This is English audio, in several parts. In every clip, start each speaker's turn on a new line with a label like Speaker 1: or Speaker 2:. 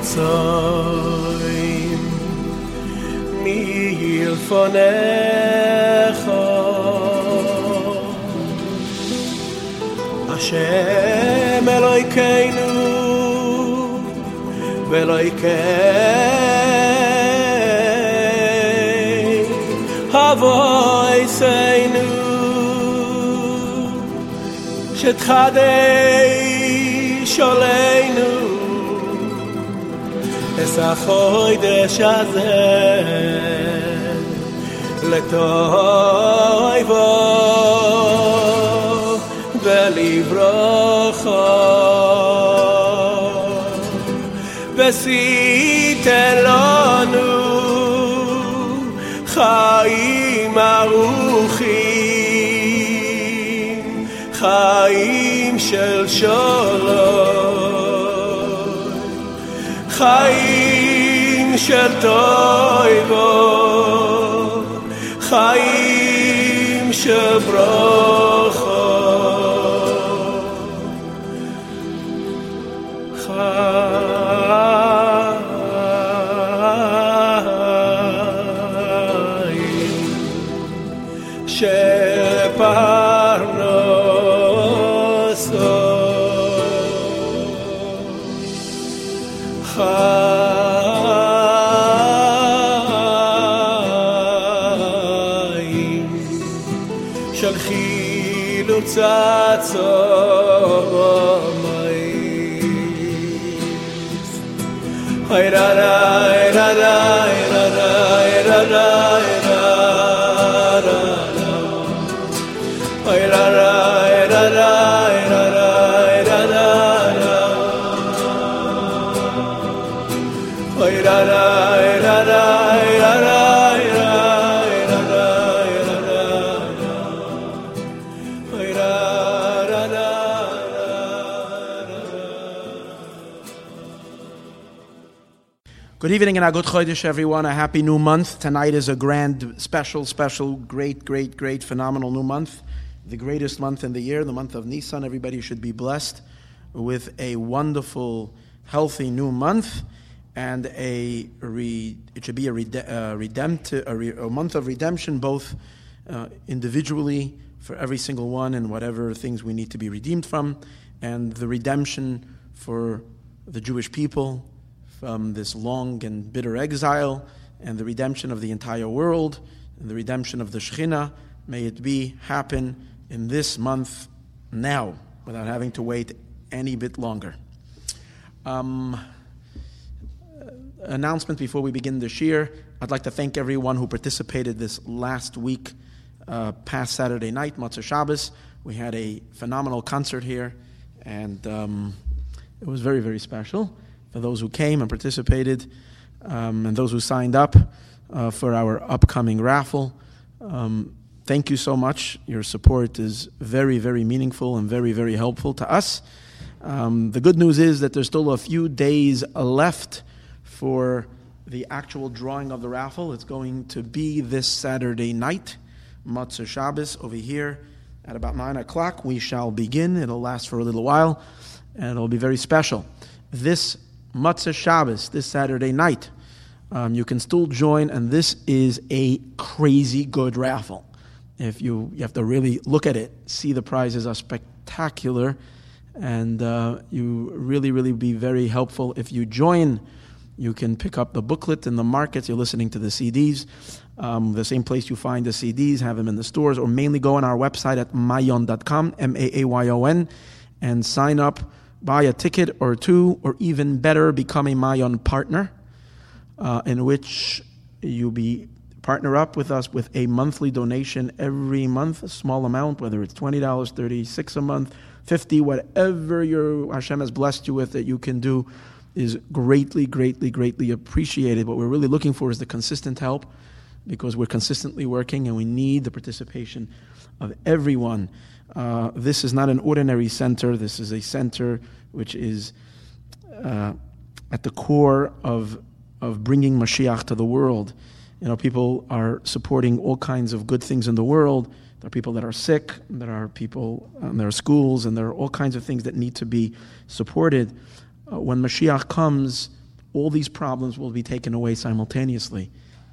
Speaker 1: tzoim milfonecha Hashem Elokeinu ve'Elokei havoseinu shetchadesh aleinu es hachodesh hazeh letoivo ve'livrocha ve'siten lanu chaim aruchim chaim shel shalom chaim shel toivo chaim shel bracha
Speaker 2: Good evening and a good chodesh, everyone. A happy new month. Tonight is a grand, special, great, phenomenal new month. The greatest month in the year, the month of Nisan. Everybody should be blessed with a wonderful, healthy new month, and it should be a month of redemption, both individually for every single one and whatever things we need to be redeemed from, and the redemption for the Jewish people from this long and bitter exile, and the redemption of the entire world, and the redemption of the Shekhinah. May it happen in this month now, without having to wait any bit longer. Announcement before we begin the shir. I'd like to thank everyone who participated this last week, past Saturday night, Motzei Shabbos. We had a phenomenal concert here, and it was very, very special. For those who came and participated, and those who signed up for our upcoming raffle. Thank you so much. Your support is very, very meaningful and very, very helpful to us. The good news is that there's still a few days left for the actual drawing of the raffle. It's going to be this Saturday night, Motzei Shabbos, over here at about 9 o'clock. We shall begin. It'll last for a little while, and it'll be very special. This Motzei Shabbos, this Saturday night, you can still join, and this is a crazy good raffle. If you have to really look at it, see the prizes are spectacular, and you really be very helpful. If you join, you can pick up the booklet in the markets. You're listening to the CDs. The same place you find the CDs, have them in the stores, or mainly go on our website at maayon.com, MAAYON, and sign up. Buy a ticket or two, or even better, become a Maayon partner, in which you partner up with us with a monthly donation every month, a small amount, whether it's $20, $36 a month, $50, whatever Hashem has blessed you with that you can do is greatly appreciated. What we're really looking for is the consistent help, because we're consistently working and we need the participation of everyone. This is not an ordinary center. This is a center which is at the core of bringing Mashiach to the world. You know, people are supporting all kinds of good things in the world. There are people that are sick. There are people, there are schools, and there are all kinds of things that need to be supported. When Mashiach comes, all these problems will be taken away simultaneously.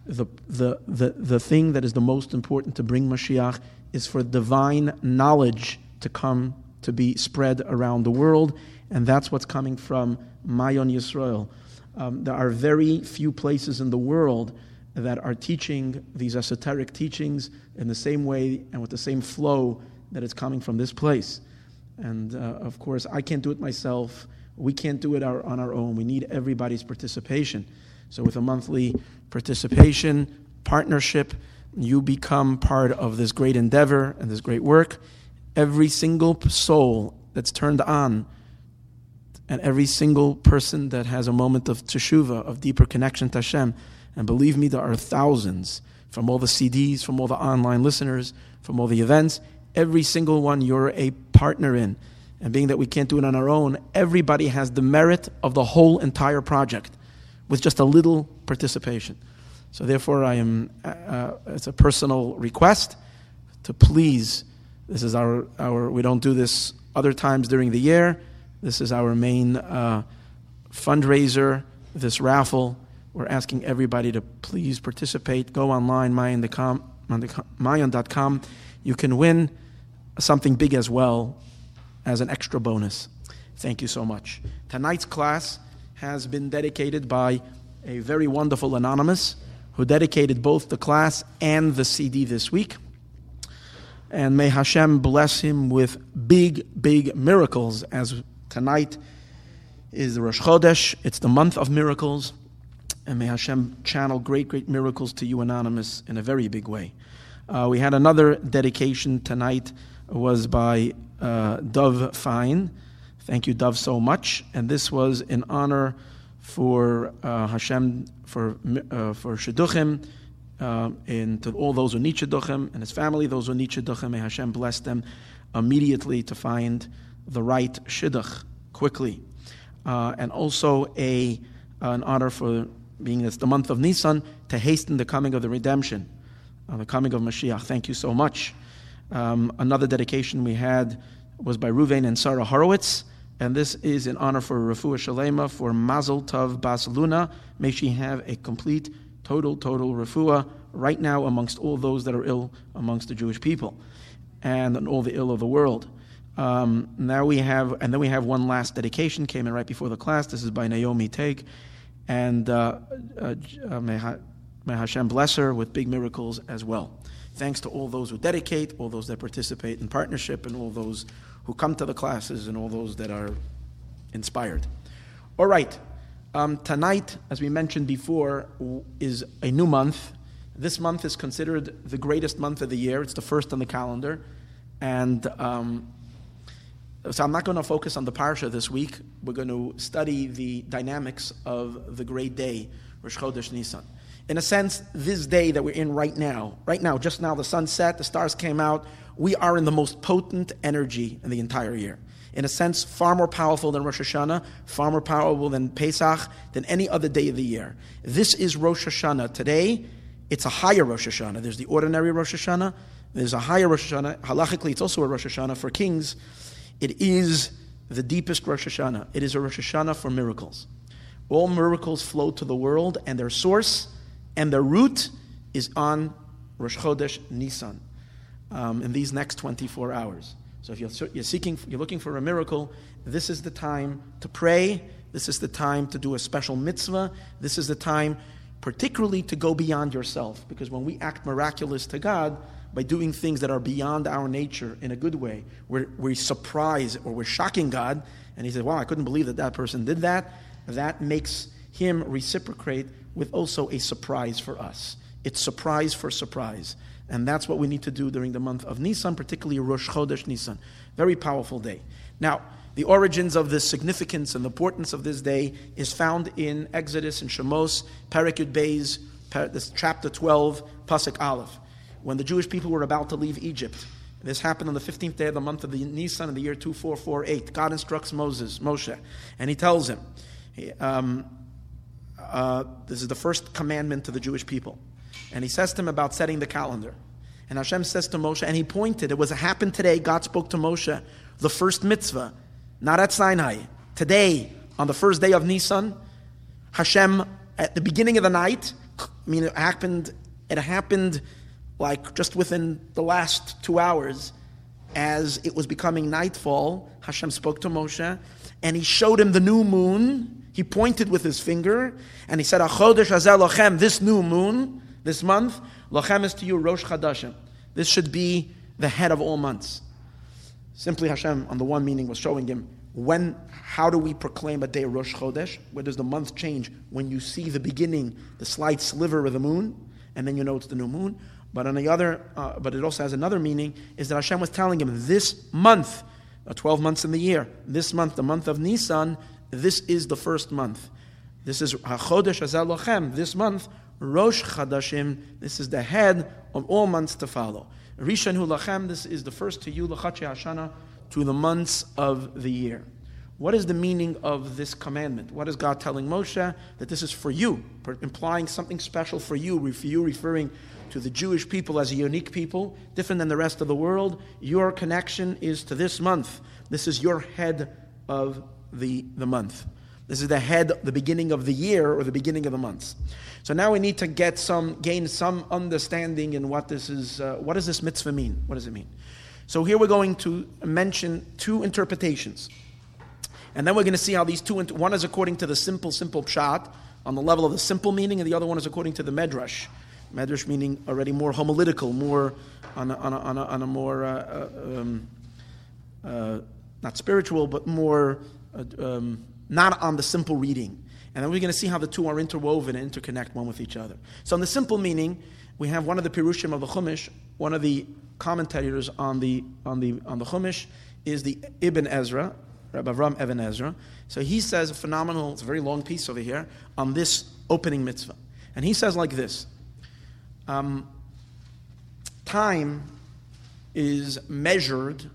Speaker 2: The thing that is the most important to bring Mashiach is for divine knowledge to come to be spread around the world, and that's what's coming from Mayon Yisrael. There are very few places in the world that are teaching these esoteric teachings in the same way and with the same flow that is coming from this place. And of course, I can't do it myself. We can't do it on our own. We need everybody's participation. So with a monthly participation, partnership, you become part of this great endeavor and this great work. Every single soul that's turned on, and every single person that has a moment of teshuvah, of deeper connection to Hashem, and believe me, there are thousands from all the CDs, from all the online listeners, from all the events, every single one you're a partner in. And being that we can't do it on our own, everybody has the merit of the whole entire project with just a little participation. So therefore, I am. It's a personal request to please. This is our. We don't do this other times during the year. This is our main fundraiser. This raffle. We're asking everybody to please participate. Go online, mayon.com. You can win something big as well as an extra bonus. Thank you so much. Tonight's class has been dedicated by a very wonderful anonymous who dedicated both the class and the CD this week. And may Hashem bless him with big, big miracles, as tonight is the Rosh Chodesh. It's the month of miracles. And may Hashem channel great, great miracles to you, anonymous, in a very big way. We had another dedication tonight, was by Dov Fine. Thank you, Dov, so much. And this was in honor for Hashem, for Shidduchim, and to all those who need Shidduchim, and his family, those who need Shidduchim. May Hashem bless them immediately to find the right Shidduch quickly. And also an honor for being it's the month of Nisan, to hasten the coming of the redemption, the coming of Mashiach. Thank you so much. Another dedication we had was by Ruvain and Sarah Horowitz, and this is in honor for Refuah Shalema for Mazel Tov Bas Luna. May she have a complete, total refuah right now amongst all those that are ill amongst the Jewish people and all the ill of the world. Now we have, and then we have one last dedication, came in right before the class. This is by Naomi Teig, and may Hashem bless her with big miracles as well. Thanks to all those who dedicate, all those that participate in partnership, and all those who come to the classes, and all those that are inspired. All right. Tonight, as we mentioned before, is a new month. This month is considered the greatest month of the year. It's the first on the calendar. And so I'm not going to focus on the parsha this week. We're going to study the dynamics of the great day, Rosh Chodesh Nisan. In a sense, this day that we're in right now, just now the sun set, the stars came out, we are in the most potent energy in the entire year. In a sense, far more powerful than Rosh Hashanah, far more powerful than Pesach, than any other day of the year. This is Rosh Hashanah. Today, it's a higher Rosh Hashanah. There's the ordinary Rosh Hashanah. There's a higher Rosh Hashanah. Halachically, it's also a Rosh Hashanah for kings. It is the deepest Rosh Hashanah. It is a Rosh Hashanah for miracles. All miracles flow to the world, and their source and their root is on Rosh Chodesh Nisan in these next 24 hours. So if you're looking for a miracle, this is the time to pray. This is the time to do a special mitzvah. This is the time particularly to go beyond yourself. Because when we act miraculous to God, by doing things that are beyond our nature in a good way, we surprise or we're shocking God, and he says, wow, I couldn't believe that person did that. That makes him reciprocate with also a surprise for us. It's surprise for surprise. And that's what we need to do during the month of Nisan, particularly Rosh Chodesh Nisan. Very powerful day. Now, the origins of the significance and the importance of this day is found in Exodus and Shemos, Perek Yud Beis, this chapter 12, Pasuk Aleph. When the Jewish people were about to leave Egypt, this happened on the 15th day of the month of the Nisan in the year 2448. God instructs Moshe, and he tells him, this is the first commandment to the Jewish people. And he says to him about setting the calendar. And Hashem says to Moshe, and he pointed, it happened today, God spoke to Moshe, the first mitzvah, not at Sinai. Today, on the first day of Nisan, Hashem, at the beginning of the night, I mean, it happened like just within the last 2 hours, as it was becoming nightfall, Hashem spoke to Moshe, and he showed him the new moon. He pointed with his finger, and he said, "Achodesh hazeh lochem," this new moon, this month, lochem is to you Rosh Chadashim. This should be the head of all months. Simply Hashem, on the one meaning, was showing him, how do we proclaim a day Rosh Chodesh? Where does the month change? When you see the beginning, the slight sliver of the moon, and then you know it's the new moon. But on the other, but it also has another meaning, is that Hashem was telling him, this month, 12 months in the year, this month, the month of Nisan, this is the first month. This is HaChodesh Hazeh Lochem, this month, Rosh Chadashim, this is the head of all months to follow. Rishon Hu Lachem, this is the first to you, L'Chatzei Hashana, to the months of the year. What is the meaning of this commandment? What is God telling Moshe? That this is for you, implying something special for you referring to the Jewish people as a unique people, different than the rest of the world. Your connection is to this month. This is your head of the month. This is the beginning of the year or the beginning of the months. So now we need to gain some understanding in what this is. What does this mitzvah mean? What does it mean? So here we're going to mention two interpretations. And then we're going to see how these two, one is according to the simple pshat, on the level of the simple meaning, and the other one is according to the medrash. Medrash meaning already more homiletical, more on a more, not spiritual, but more not on the simple reading. And then we're going to see how the two are interwoven and interconnect one with each other. So in the simple meaning, we have one of the Pirushim of the Chumash, one of the commentators on the Chumash is the Ibn Ezra, Rabbi Avram Ibn Ezra. So he says a phenomenal, it's a very long piece over here, on this opening mitzvah. And he says like this, time is measured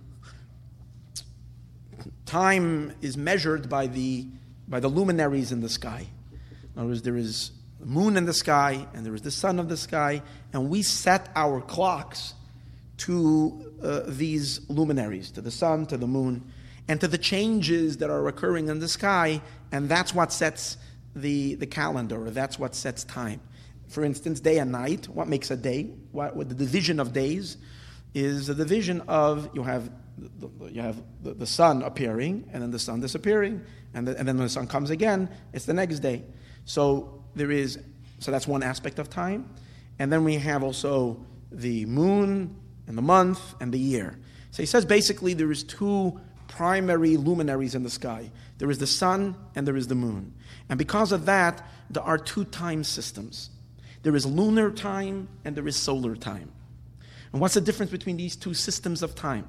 Speaker 2: by the luminaries in the sky. In other words, there is the moon in the sky, and there is the sun of the sky, and we set our clocks to these luminaries, to the sun, to the moon, and to the changes that are occurring in the sky, and that's what sets the calendar, or that's what sets time. For instance, day and night, what makes a day? What the division of days is the division of, you have the sun appearing, and then the sun disappearing, and then when the sun comes again, it's the next day. So that's one aspect of time. And then we have also the moon, and the month, and the year. So he says basically there is two primary luminaries in the sky. There is the sun and there is the moon. And because of that, there are two time systems. There is lunar time and there is solar time. And what's the difference between these two systems of time?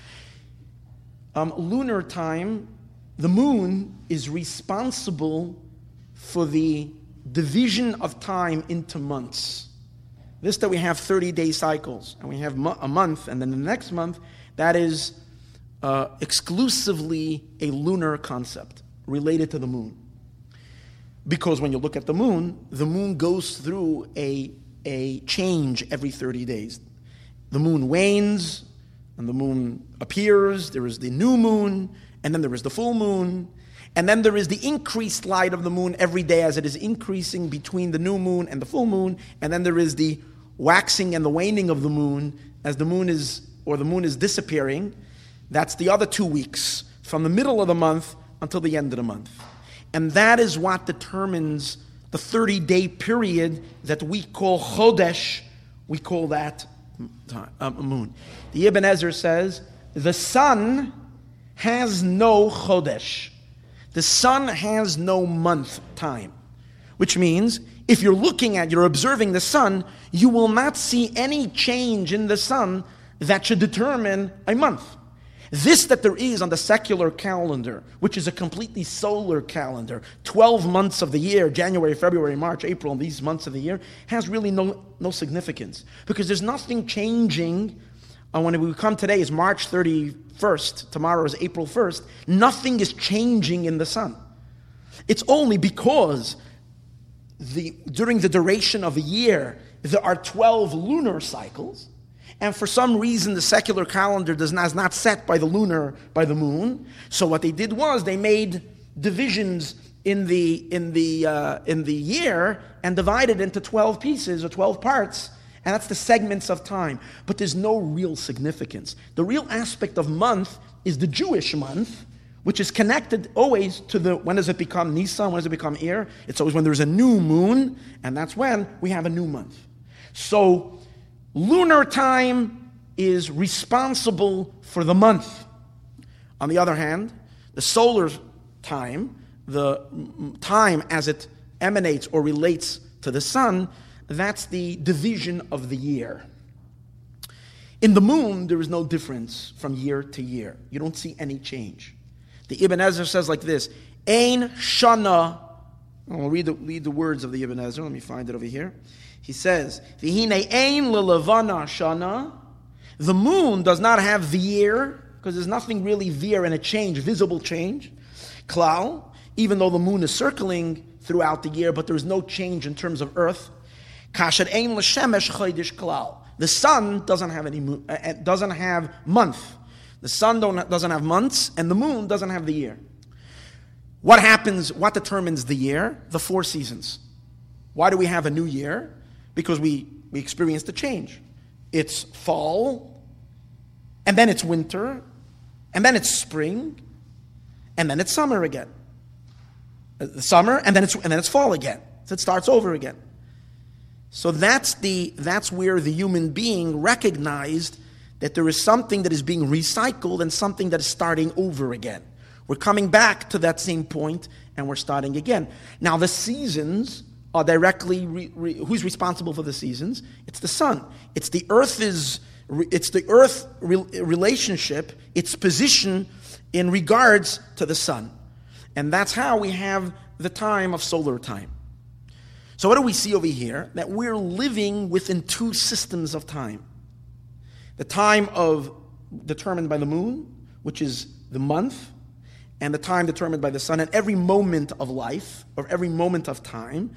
Speaker 2: Lunar time, the moon is responsible for the division of time into months. This that we have 30-day cycles, and we have a month, and then the next month, that is exclusively a lunar concept related to the moon. Because when you look at the moon goes through a change every 30 days. The moon wanes, and the moon appears, there is the new moon, and then there is the full moon, and then there is the increased light of the moon every day as it is increasing between the new moon and the full moon, and then there is the waxing and the waning of the moon as the moon is disappearing. That's the other 2 weeks, from the middle of the month until the end of the month. And that is what determines the 30-day period that we call Chodesh. We call that moon. The Ibn Ezra says, the sun has no Chodesh. The sun has no month time. Which means, if you're observing the sun, you will not see any change in the sun that should determine a month. This that there is on the secular calendar, which is a completely solar calendar, 12 months of the year, January, February, March, April, and these months of the year, has really no significance. Because there's nothing changing. When we come today is March 31st, tomorrow is April 1st, nothing is changing in the sun. It's only because during the duration of a year, there are 12 lunar cycles, and for some reason the secular calendar is not set by the moon. So what they did was they made divisions in the year and divide it into 12 pieces or 12 parts, and that's the segments of time. But there's no real significance. The real aspect of month is the Jewish month, which is connected always to when does it become Nisan, when does it become Iyar? It's always when there's a new moon, and that's when we have a new month. So lunar time is responsible for the month. On the other hand, the solar time, the time as it emanates or relates to the sun, that's the division of the year. In the moon, there is no difference from year to year. You don't see any change. The Ibn Ezra says like this, Ein Shana. I'll read the words of the Ibn Ezra. Let me find it over here. He says, V'hine ein lelevana shana. The moon does not have veer, because there's nothing really veer in a change, visible change. Klal, even though the moon is circling throughout the year, but there's no change in terms of earth. Kasher ein l'shemesh chodesh klal. The sun doesn't have month. The sun doesn't have months, and the moon doesn't have the year. What happens, what determines the year? The 4 seasons. Why do we have a new year? Because we experienced a change. It's fall, and then it's winter, and then it's spring, and then it's summer again. Summer, and then it's fall again. So it starts over again. So that's where the human being recognized that there is something that is being recycled and something that is starting over again. We're coming back to that same point and we're starting again. Now the seasons are directly, who's responsible for the seasons? It's the sun. It's the earth relationship, its position in regards to the sun. And that's how we have the time of solar time. So what do we see over here? That we're living within 2 systems of time. The time determined by the moon, which is the month, and the time determined by the sun. And every moment of life, or every moment of time,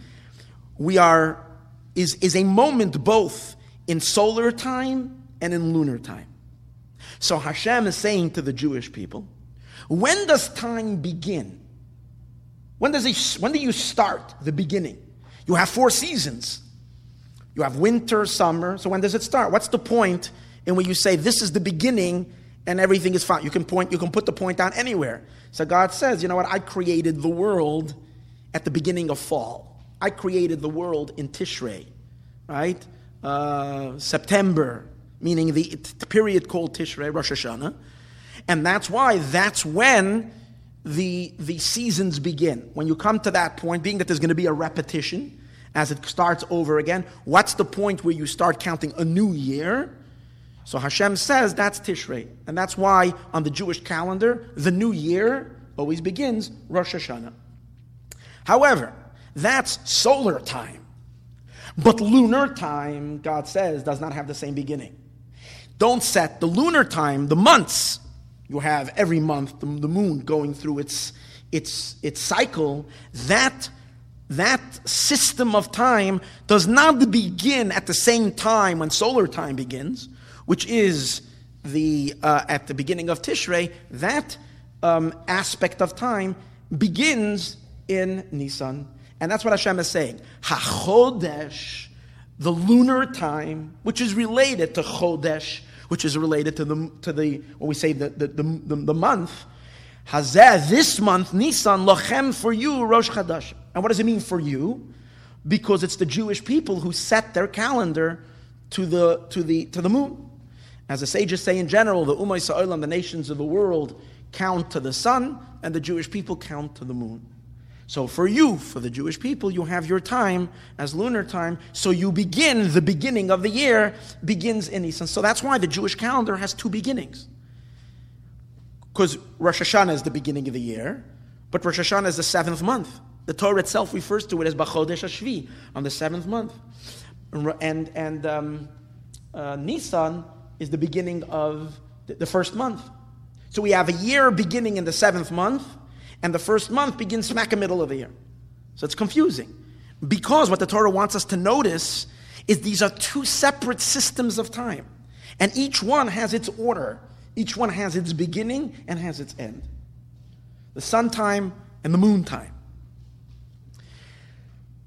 Speaker 2: is a moment both in solar time and in lunar time. So Hashem is saying to the Jewish people, when does time begin? When do you start the beginning? You have 4 seasons. You have winter, summer. So when does it start? What's the point in where you say this is the beginning and everything is fine? You can put the point down anywhere. So God says, you know what? I created the world at the beginning of fall. I created the world in Tishrei, right? September, meaning the period called Tishrei, Rosh Hashanah. And that's when the seasons begin. When you come to that point, being that there's going to be a repetition as it starts over again, what's the point where you start counting a new year? So Hashem says that's Tishrei. And that's why on the Jewish calendar, the new year always begins Rosh Hashanah. However, that's solar time. But lunar time, God says, does not have the same beginning. Don't set the lunar time, the months. You have every month the moon going through its cycle. That system of time does not begin at the same time when solar time begins, which is at the beginning of Tishrei. That aspect of time begins in Nisan, and that's what Hashem is saying. HaChodesh, the lunar time, which is related to Chodesh, which is related to the when we say the month. Hazeh, this month, Nisan, lochem, for you, Rosh Chadash. And what does it mean for you? Because it's the Jewish people who set their calendar to the moon. As the sages say in general, the Ummah Yisrael, the nations of the world, count to the sun, and the Jewish people count to the moon. So for the Jewish people, you have your time as lunar time. So the beginning of the year begins in Nisan. So that's why the Jewish calendar has 2 beginnings. Because Rosh Hashanah is the beginning of the year, but Rosh Hashanah is the 7th month. The Torah itself refers to it as B'chodesh HaShvi, on the 7th month. And Nisan is the beginning of the 1st month. So we have a year beginning in the 7th month, and the 1st month begins smack in the middle of the year. So it's confusing. Because what the Torah wants us to notice is these are 2 separate systems of time. And each one has its order. Each one has its beginning and has its end. The sun time and the moon time.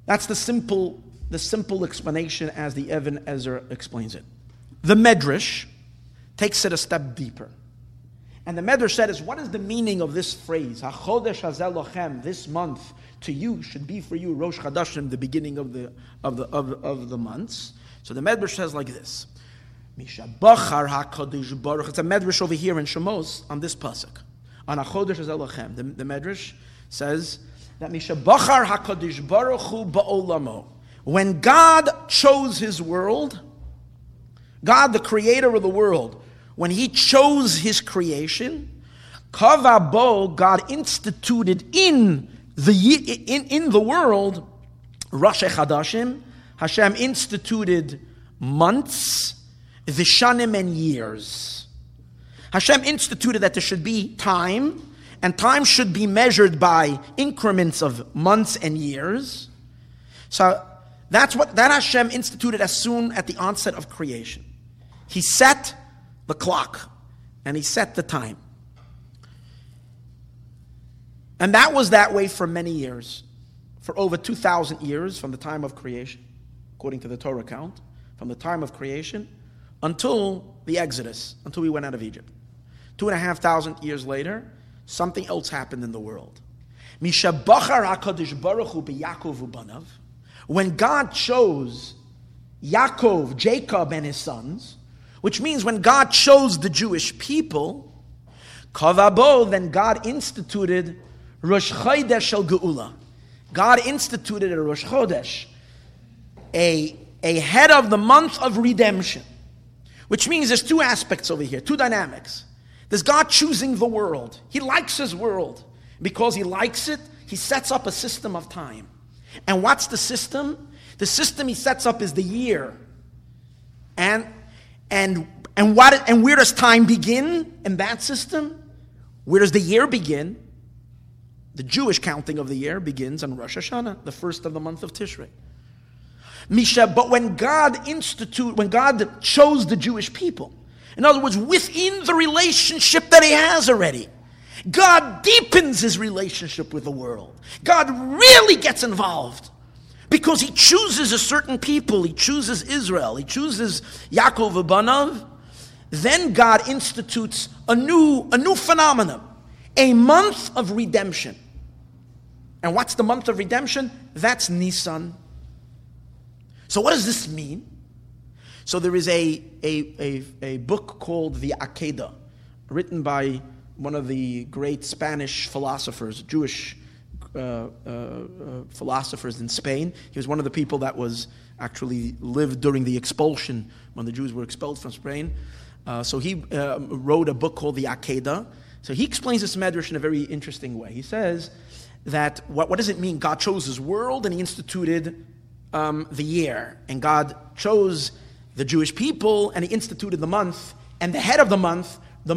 Speaker 2: That's the simple explanation as the Even Ezra explains it. The Medrash takes it a step deeper. And the Medrash said, what is the meaning of this phrase? HaChodesh hazeh lochem, this month to you should be for you Rosh Chodeshim, the beginning of the months. So the Medrash says like this: Mishabachar HaKadosh Baruch. It's a Medrash over here in Shemos on this pasuk on HaChodesh hazeh lochem. The Medrash says that Mishabachar HaKadosh Baruch Hu ba'olamo. When God chose His world, God, the creator of the world, when He chose His creation, Kavabo, God instituted in the world, Rosh Chodeshim, Hashem instituted months, Vishanim, and years. Hashem instituted that there should be time, and time should be measured by increments of months and years. So that Hashem instituted as soon at the onset of creation. He set the clock, and He set the time. And that was that way for many years, for over 2,000 years from the time of creation, according to the Torah account, from the time of creation until the Exodus, until we went out of Egypt. 2,500 years later, something else happened in the world. Mishabachar HaKadosh Baruch Hu b'Yaakov u'banav. When God chose Yaakov, Jacob, and his sons, which means when God chose the Jewish people, Kavabo, then God instituted Rosh Chodesh Shel Geula. God instituted a Rosh Chodesh, a head of the month of redemption, which means there's two aspects over here, two dynamics. There's God choosing the world. He likes His world. Because He likes it, He sets up a system of time. And what's the system? The system He sets up is the year. And where does time begin in that system? Where does the year begin? The Jewish counting of the year begins on Rosh Hashanah, the first of the month of Tishrei. But when God chose the Jewish people, in other words, within the relationship that He has already, God deepens His relationship with the world. God really gets involved. Because He chooses a certain people, He chooses Israel, He chooses Yaakov v'banav. Then God institutes a new phenomenon, a month of redemption. And what's the month of redemption? That's Nisan. So what does this mean? So there is a book called the Akedah, written by one of the great Spanish philosophers, Jewish philosophers in Spain. He was one of the people that was actually lived during the expulsion when the Jews were expelled from Spain. So he wrote a book called the Akedah. So he explains this medrash in a very interesting way. He says that what does it mean? God chose His world and He instituted the year, and God chose the Jewish people and He instituted the month, and the head of the month, the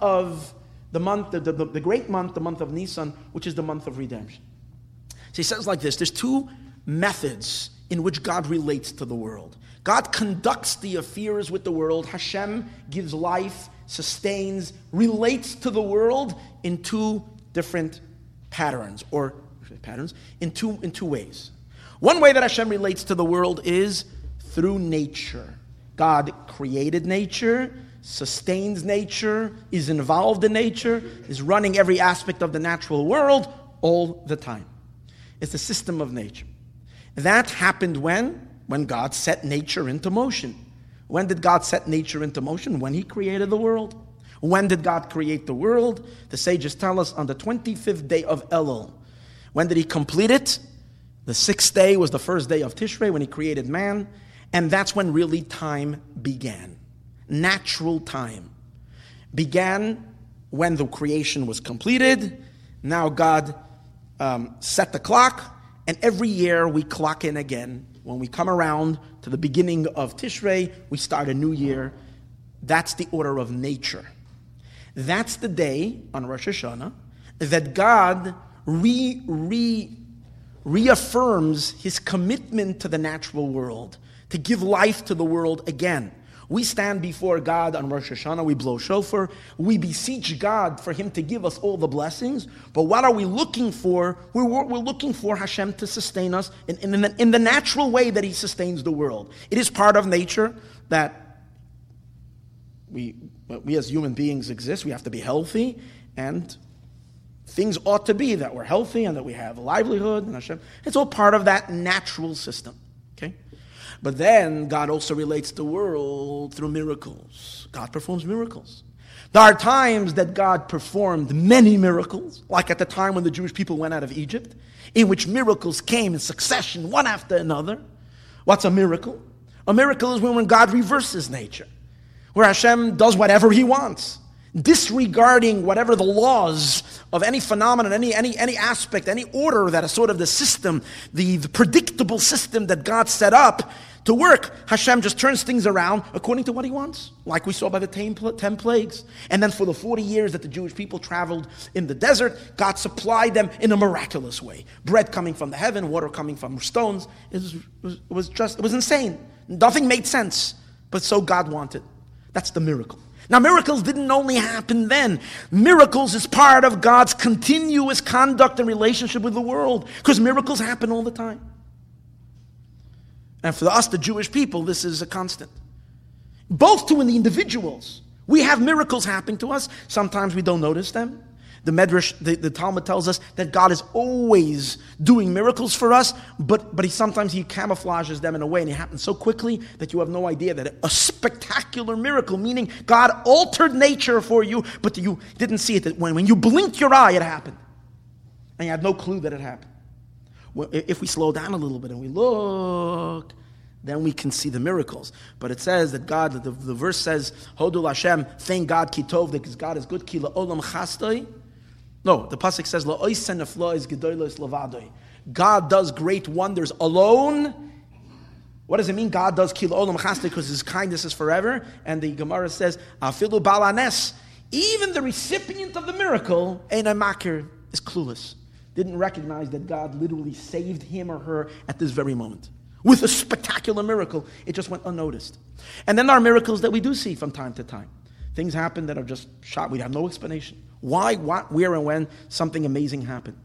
Speaker 2: great month, the month of Nisan, which is the month of redemption. So he says like this: there's two methods in which God relates to the world. God conducts the affairs with the world. Hashem gives life, sustains, relates to the world in two different patterns, in two ways. One way that Hashem relates to the world is through nature. God created nature, sustains nature, is involved in nature, is running every aspect of the natural world all the time. It's the system of nature. That happened when God set nature into motion. When did God set nature into motion? When He created the world. When did God create the world? The sages tell us on the 25th day of Elul. When did He complete it? The 6th day was the first day of Tishrei when He created man. And that's when really time began. Natural time began when the creation was completed. Now God set the clock, and every year we clock in again. When we come around to the beginning of Tishrei, we start a new year. That's the order of nature. That's the day on Rosh Hashanah that God reaffirms His commitment to the natural world, to give life to the world again. We stand before God on Rosh Hashanah, we blow shofar, we beseech God for Him to give us all the blessings, but what are we looking for? We're looking for Hashem to sustain us in the natural way that He sustains the world. It is part of nature that we as human beings exist. We have to be healthy, and things ought to be that we're healthy and that we have a livelihood, and Hashem. It's all part of that natural system. Okay? But then God also relates the world through miracles. God performs miracles. There are times that God performed many miracles, like at the time when the Jewish people went out of Egypt, in which miracles came in succession, one after another. What's a miracle? A miracle is when God reverses nature, where Hashem does whatever He wants, disregarding whatever the laws of any phenomenon, any aspect, any order that is sort of the system, the predictable system that God set up to work. Hashem just turns things around according to what He wants, like we saw by the 10 plagues. And then for the 40 years that the Jewish people traveled in the desert, God supplied them in a miraculous way. Bread coming from the heaven, water coming from stones. It was insane. Nothing made sense, but so God wanted. That's the miracle. Now, miracles didn't only happen then. Miracles is part of God's continuous conduct and relationship with the world, because miracles happen all the time. And for us, the Jewish people, this is a constant. Both to in the individuals. We have miracles happening to us. Sometimes we don't notice them. The Medrash, the Talmud tells us that God is always doing miracles for us, but sometimes He camouflages them in a way, and it happens so quickly that you have no idea that a spectacular miracle, meaning God altered nature for you, but you didn't see it. That when you blinked your eye, it happened. And you had no clue that it happened. Well, if we slow down a little bit and we look, then we can see the miracles. But it says that God, the verse says, Hodul Hashem, thank God, ki tov, because God is good, ki la'olam chastoi. No, the pasuk says, la'oisen neflois gedolos lavadoi. God does great wonders alone. What does it mean? God does ki la'olam chastoi, because His kindness is forever. And the Gemara says, afilu balanes, even the recipient of the miracle, ein makir, is clueless. Didn't recognize that God literally saved him or her at this very moment. With a spectacular miracle, it just went unnoticed. And then there are miracles that we do see from time to time. Things happen that are just shot. We have no explanation. Why, what, where, and when something amazing happened.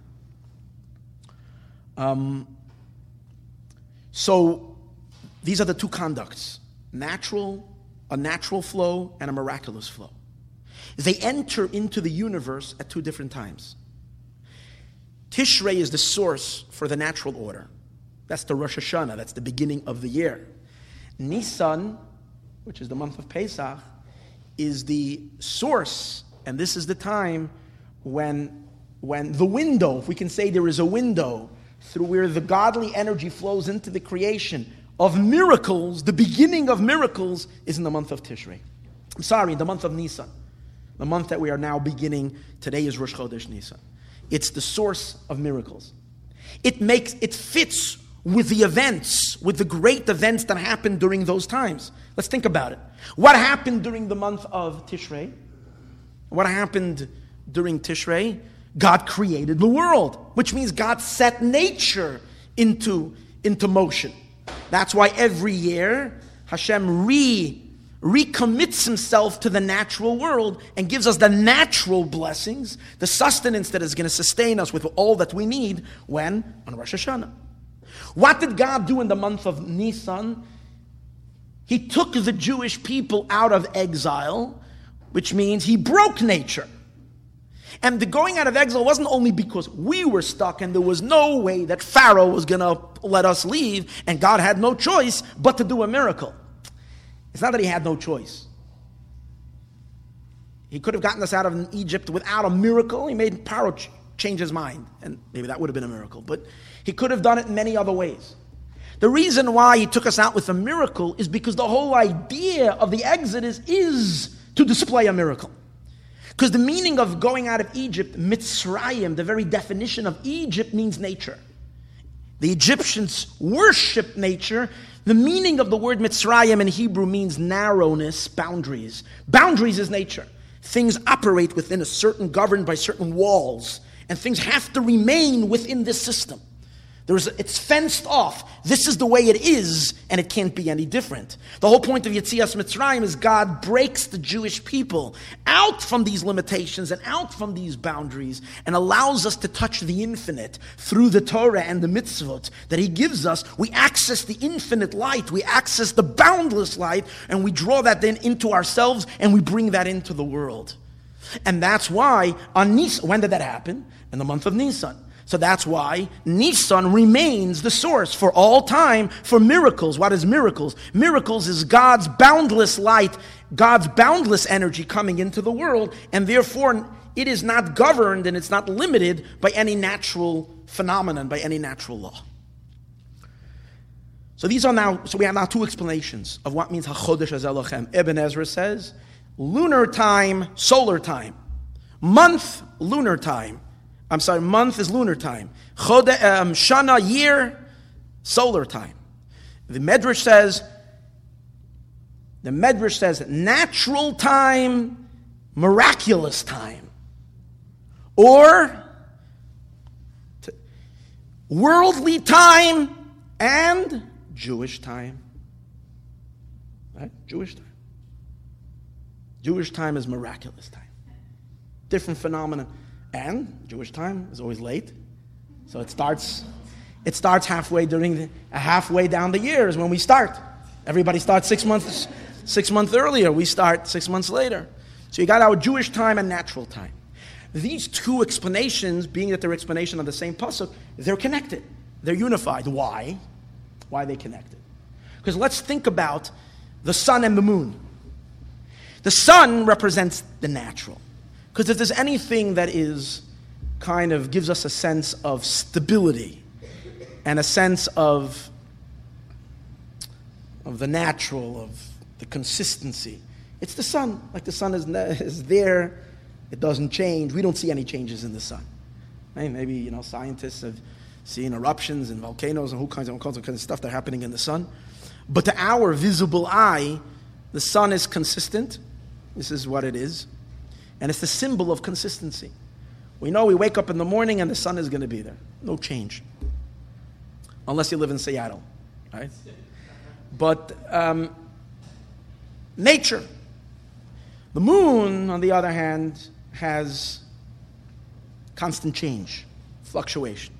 Speaker 2: So these are the two conducts. A natural flow, and a miraculous flow. They enter into the universe at two different times. Tishrei is the source for the natural order. That's the Rosh Hashanah. That's the beginning of the year. Nisan, which is the month of Pesach, is the source, and this is the time when the window, if we can say there is a window through where the godly energy flows into the creation of miracles, the beginning of miracles is in the month of Tishrei. The month of Nisan. The month that we are now beginning. Today is Rosh Chodesh Nisan. It's the source of miracles. It fits with the events, with the great events that happened during those times. Let's think about it. What happened during the month of Tishrei? What happened during Tishrei? God created the world, which means God set nature into motion. That's why every year Hashem recommits Himself to the natural world and gives us the natural blessings, the sustenance that is going to sustain us with all that we need on Rosh Hashanah. What did God do in the month of Nisan? He took the Jewish people out of exile, which means He broke nature. And the going out of exile wasn't only because we were stuck and there was no way that Pharaoh was going to let us leave, and God had no choice but to do a miracle. It's not that He had no choice. He could have gotten us out of Egypt without a miracle. He made Pharaoh change his mind, and maybe that would have been a miracle. But He could have done it in many other ways. The reason why He took us out with a miracle is because the whole idea of the Exodus is to display a miracle. Because the meaning of going out of Egypt, Mitzrayim, the very definition of Egypt means nature. The Egyptians worship nature. The meaning of the word Mitzrayim in Hebrew means narrowness, boundaries. Boundaries is nature. Things operate within governed by certain walls, and things have to remain within this system. It's fenced off. This is the way it is, and it can't be any different. The whole point of Yetzias Mitzrayim is God breaks the Jewish people out from these limitations and out from these boundaries and allows us to touch the infinite through the Torah and the mitzvot that He gives us. We access the infinite light, we access the boundless light, and we draw that then into ourselves and we bring that into the world. And that's why on Nisan, when did that happen? In the month of Nisan. So that's why Nisan remains the source for all time for miracles. What is miracles? Miracles is God's boundless light, God's boundless energy coming into the world, and therefore it is not governed and it's not limited by any natural phenomenon, by any natural law. So we have now two explanations of what means HaChodesh Hazeh Lochem. Ibn Ezra says, lunar time, solar time. Month, lunar time. Month is lunar time. Shana, year, solar time. The Medrash says natural time, miraculous time. Or worldly time and Jewish time. Right? Jewish time. Jewish time is miraculous time. Different phenomenon. And Jewish time is always late. So it starts halfway down the year is when we start. Everybody starts 6 months earlier. We start 6 months later. So you got our Jewish time and natural time. These two explanations, being that they're explanation of the same pasuk, they're connected. They're unified. Why? Why are they connected? Because let's think about the sun and the moon. The sun represents the natural. Because if there's anything that is kind of gives us a sense of stability and a sense of the natural, of the consistency, it's the sun. Like the sun is there, it doesn't change. We don't see any changes in the sun. Right? Maybe scientists have seen eruptions and volcanoes and all kinds of stuff that are happening in the sun. But to our visible eye, the sun is consistent. This is what it is. And it's the symbol of consistency. We know we wake up in the morning and the sun is going to be there. No change. Unless you live in Seattle, right? But nature. The moon, on the other hand, has constant change, fluctuation.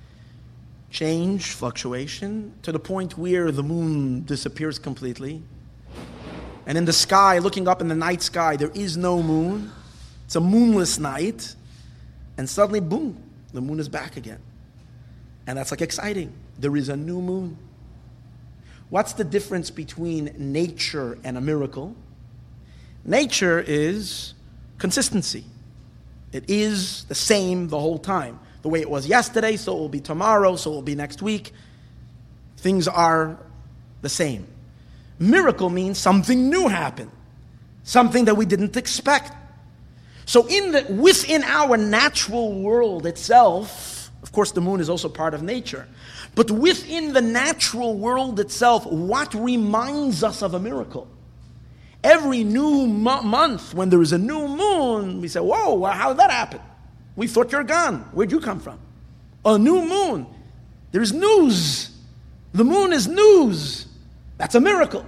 Speaker 2: Change, fluctuation, to the point where the moon disappears completely. And in the sky, looking up in the night sky, there is no moon. It's a moonless night, and suddenly, boom, the moon is back again. And that's like exciting. There is a new moon. What's the difference between nature and a miracle? Nature is consistency. It is the same the whole time. The way it was yesterday, so it will be tomorrow, so it will be next week. Things are the same. Miracle means something new happened, something that we didn't expect. So within our natural world itself, of course the moon is also part of nature, but within the natural world itself, what reminds us of a miracle? Every new month, when there is a new moon, we say, whoa, how did that happen? We thought you're gone. Where'd you come from? A new moon. There's news. The moon is news. That's a miracle.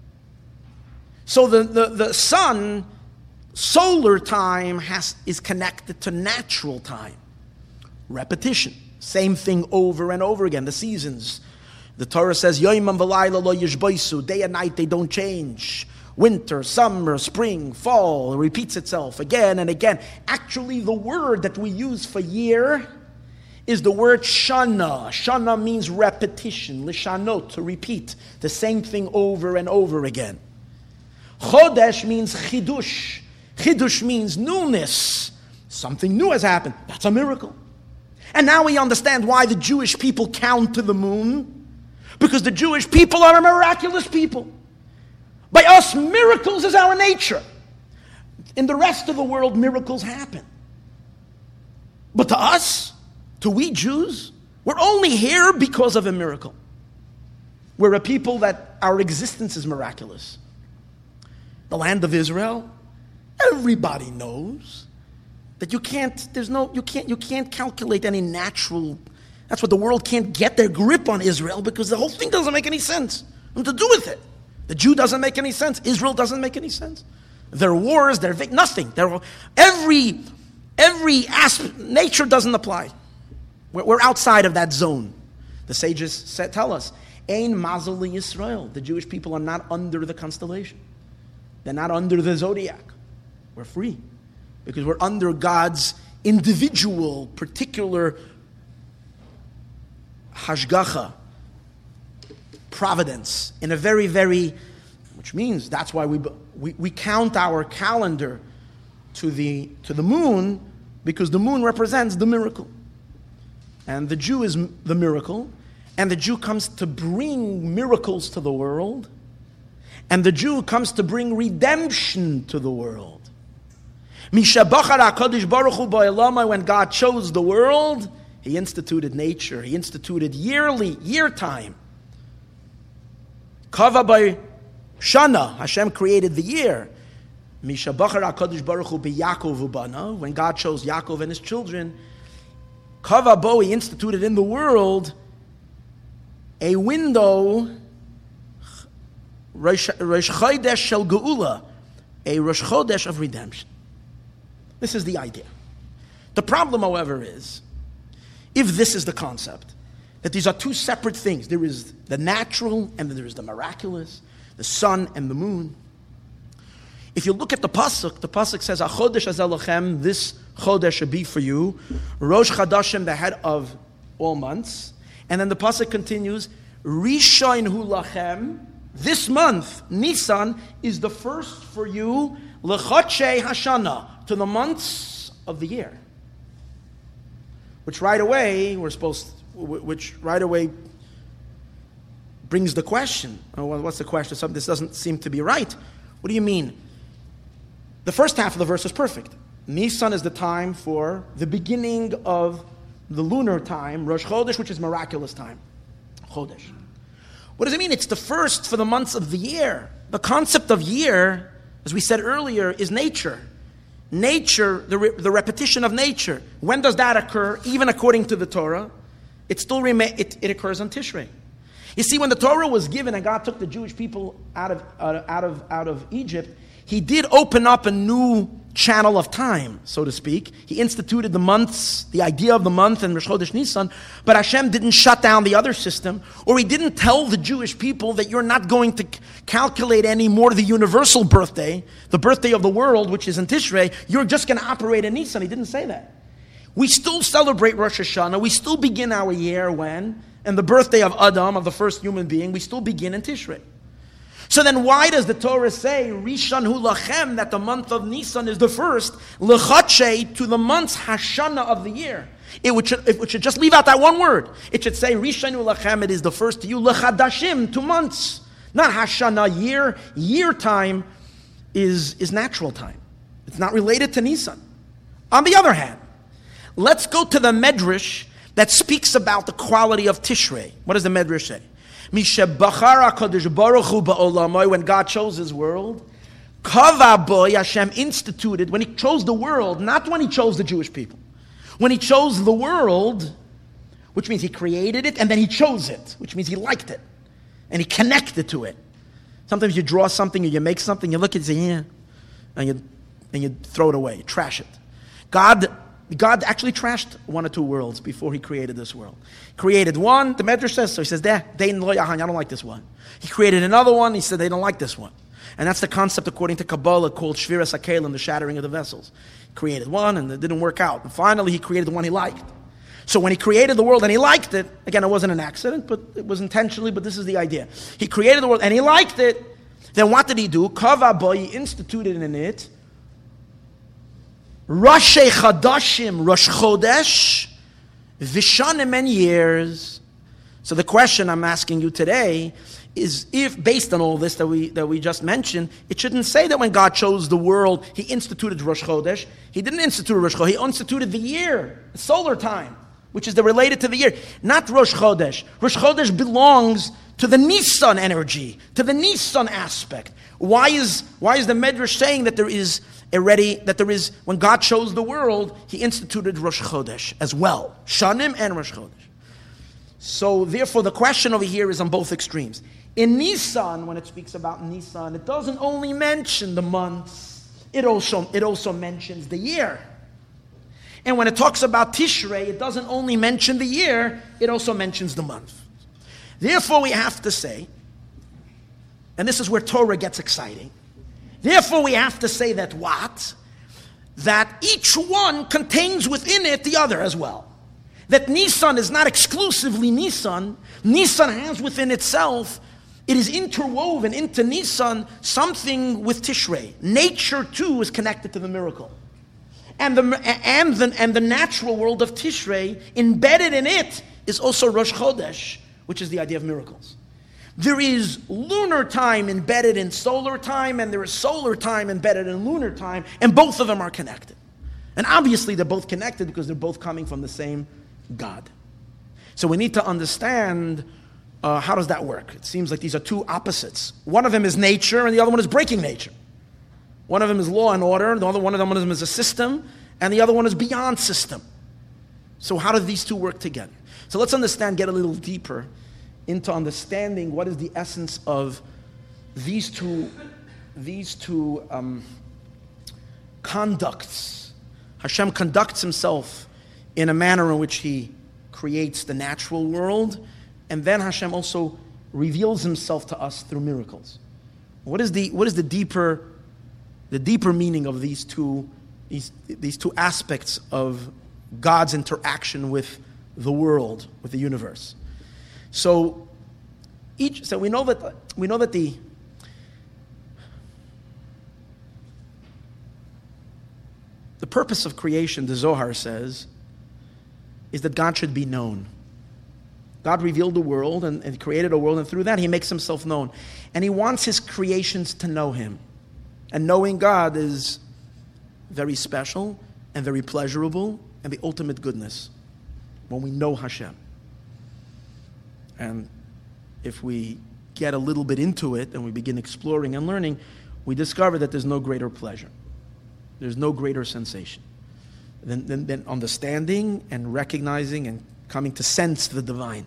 Speaker 2: So the sun, solar time is connected to natural time. Repetition. Same thing over and over again. The seasons. The Torah says, Yoimam v'layla lo yishboisu. Day and night, they don't change. Winter, summer, spring, fall. It repeats itself again and again. Actually, the word that we use for year is the word shana. Shana means repetition. Lishanot, to repeat. The same thing over and over again. Chodesh means chidush. Chidush means newness. Something new has happened. That's a miracle. And now we understand why the Jewish people count to the moon. Because the Jewish people are a miraculous people. By us, miracles is our nature. In the rest of the world, miracles happen. But to us, to we Jews, we're only here because of a miracle. We're a people that our existence is miraculous. The land of Israel, everybody knows that you can't calculate any natural That's what the world can't get their grip on Israel, because the whole thing doesn't make any sense. What to do with it? The Jew doesn't make any sense. Israel doesn't make any sense. Their wars, nothing. Every aspect, nature doesn't apply. We're outside of that zone. The sages tell us, Ein Mazel Yisrael. The Jewish people are not under the constellation. They're not under the zodiac. We're free because we're under God's individual, particular hashgacha, providence, in a very, very, which means that's why we count our calendar to the moon, because the moon represents the miracle. And the Jew is the miracle, and the Jew comes to bring miracles to the world, and the Jew comes to bring redemption to the world. When God chose the world, He instituted nature. He instituted year time. Kava by Shana, Hashem created the year. When God chose Yaakov and his children, Kava Bo, He instituted in the world a window, Rosh Chodesh Shel Geula, a Rosh Chodesh of redemption. This is the idea. The problem, however, is, if this is the concept, that these are two separate things. There is the natural and then there is the miraculous, the sun and the moon. If you look at the pasuk says, "Achodesh Azelochem," this chodesh should be for you, Rosh Chadashim, the head of all months, and then the pasuk continues, Rishon Hu Lachem, this month, Nisan, is the first for you, L'Chodshei Hashana, to the months of the year. Which right away brings the question. Oh, well, what's the question? Something this doesn't seem to be right. What do you mean? The first half of the verse is perfect. Nisan is the time for the beginning of the lunar time, Rosh Chodesh, which is miraculous time. Chodesh. What does it mean? It's the first for the months of the year. The concept of year, as we said earlier, is nature. Nature, the repetition of nature. When does that occur? Even according to the Torah, it occurs on Tishrei. You see, when the Torah was given and God took the Jewish people out of Egypt, He did open up a new channel of time, so to speak. He instituted the months, the idea of the month and Rosh Chodesh Nisan, but Hashem didn't shut down the other system, or He didn't tell the Jewish people that you're not going to calculate anymore the universal birthday, the birthday of the world, which is in Tishrei. You're just going to operate in Nisan. He didn't say that. We still celebrate Rosh Hashanah. We still begin our year when? And the birthday of Adam, of the first human being, we still begin in Tishrei. So then why does the Torah say, Rishon Hu Lachem, that the month of Nisan is the first, L'Chodshei, to the months Hashanah of the year? It should just leave out that one word. It should say, Rishon Hu Lachem, it is the first to you, L'Chadashim, 2 months. Not Hashanah, year. Year time is natural time. It's not related to Nisan. On the other hand, let's go to the Medrash that speaks about the quality of Tishrei. What does the Medrash say? When God chose His world, Hashem instituted, when He chose the world, not when He chose the Jewish people. When He chose the world, which means He created it, and then He chose it, which means He liked it, and He connected to it. Sometimes you draw something, or you make something, you look at it and say, yeah, and you throw it away, you trash it. God actually trashed 1 or 2 worlds before He created this world. Created one, the Medrash says so. He says, I don't like this one. He created another one, He said, they don't like this one. And that's the concept, according to Kabbalah, called Shviras HaKelim, the shattering of the vessels. He created one, and it didn't work out. And finally, He created the one He liked. So when He created the world and He liked it, again, it wasn't an accident, but it was intentionally, but this is the idea. He created the world and He liked it. Then what did He do? Kava Bo, He instituted in it Roshei Chadashim, Rosh Chodesh, Vishanim, and years. So the question I'm asking you today is, if based on all this that we just mentioned, it shouldn't say that when God chose the world, He instituted Rosh Chodesh. He didn't institute Rosh Chodesh. He instituted the year, the solar time, which is related to the year, not Rosh Chodesh. Rosh Chodesh belongs to the Nisan energy, to the Nisan aspect. Why is the Medrash saying that when God chose the world, He instituted Rosh Chodesh as well, Shanim and Rosh Chodesh. So therefore the question over here is on both extremes. In Nisan, when it speaks about Nisan, it doesn't only mention the months, it also mentions the year. And when it talks about Tishrei, it doesn't only mention the year, it also mentions the month. Therefore we have to say, and this is where Torah gets exciting, therefore we have to say that what? That each one contains within it the other as well. That Nisan is not exclusively Nisan. Nisan has within itself, it is interwoven into Nisan something with Tishrei. Nature too is connected to the miracle. And the natural world of Tishrei, embedded in it, is also Rosh Chodesh, which is the idea of miracles. There is lunar time embedded in solar time, and there is solar time embedded in lunar time, and both of them are connected. And obviously they're both connected because they're both coming from the same God. So we need to understand how does that work. It seems like these are two opposites. One of them is nature, and the other one is breaking nature. One of them is law and order, the other one of them is a system, and the other one is beyond system. So how do these two work together? So let's get a little deeper into understanding what is the essence of these two conducts. Hashem conducts himself in a manner in which he creates the natural world, and then Hashem also reveals himself to us through miracles. What is the deeper meaning of these two aspects of God's interaction with the world, with the universe? So we know that the purpose of creation, the Zohar says, is that God should be known. God revealed the world and created a world, and through that he makes himself known. And he wants his creations to know him. And knowing God is very special and very pleasurable and the ultimate goodness when we know Hashem. And if we get a little bit into it and we begin exploring and learning, we discover that there's no greater pleasure. There's no greater sensation than understanding and recognizing and coming to sense the divine.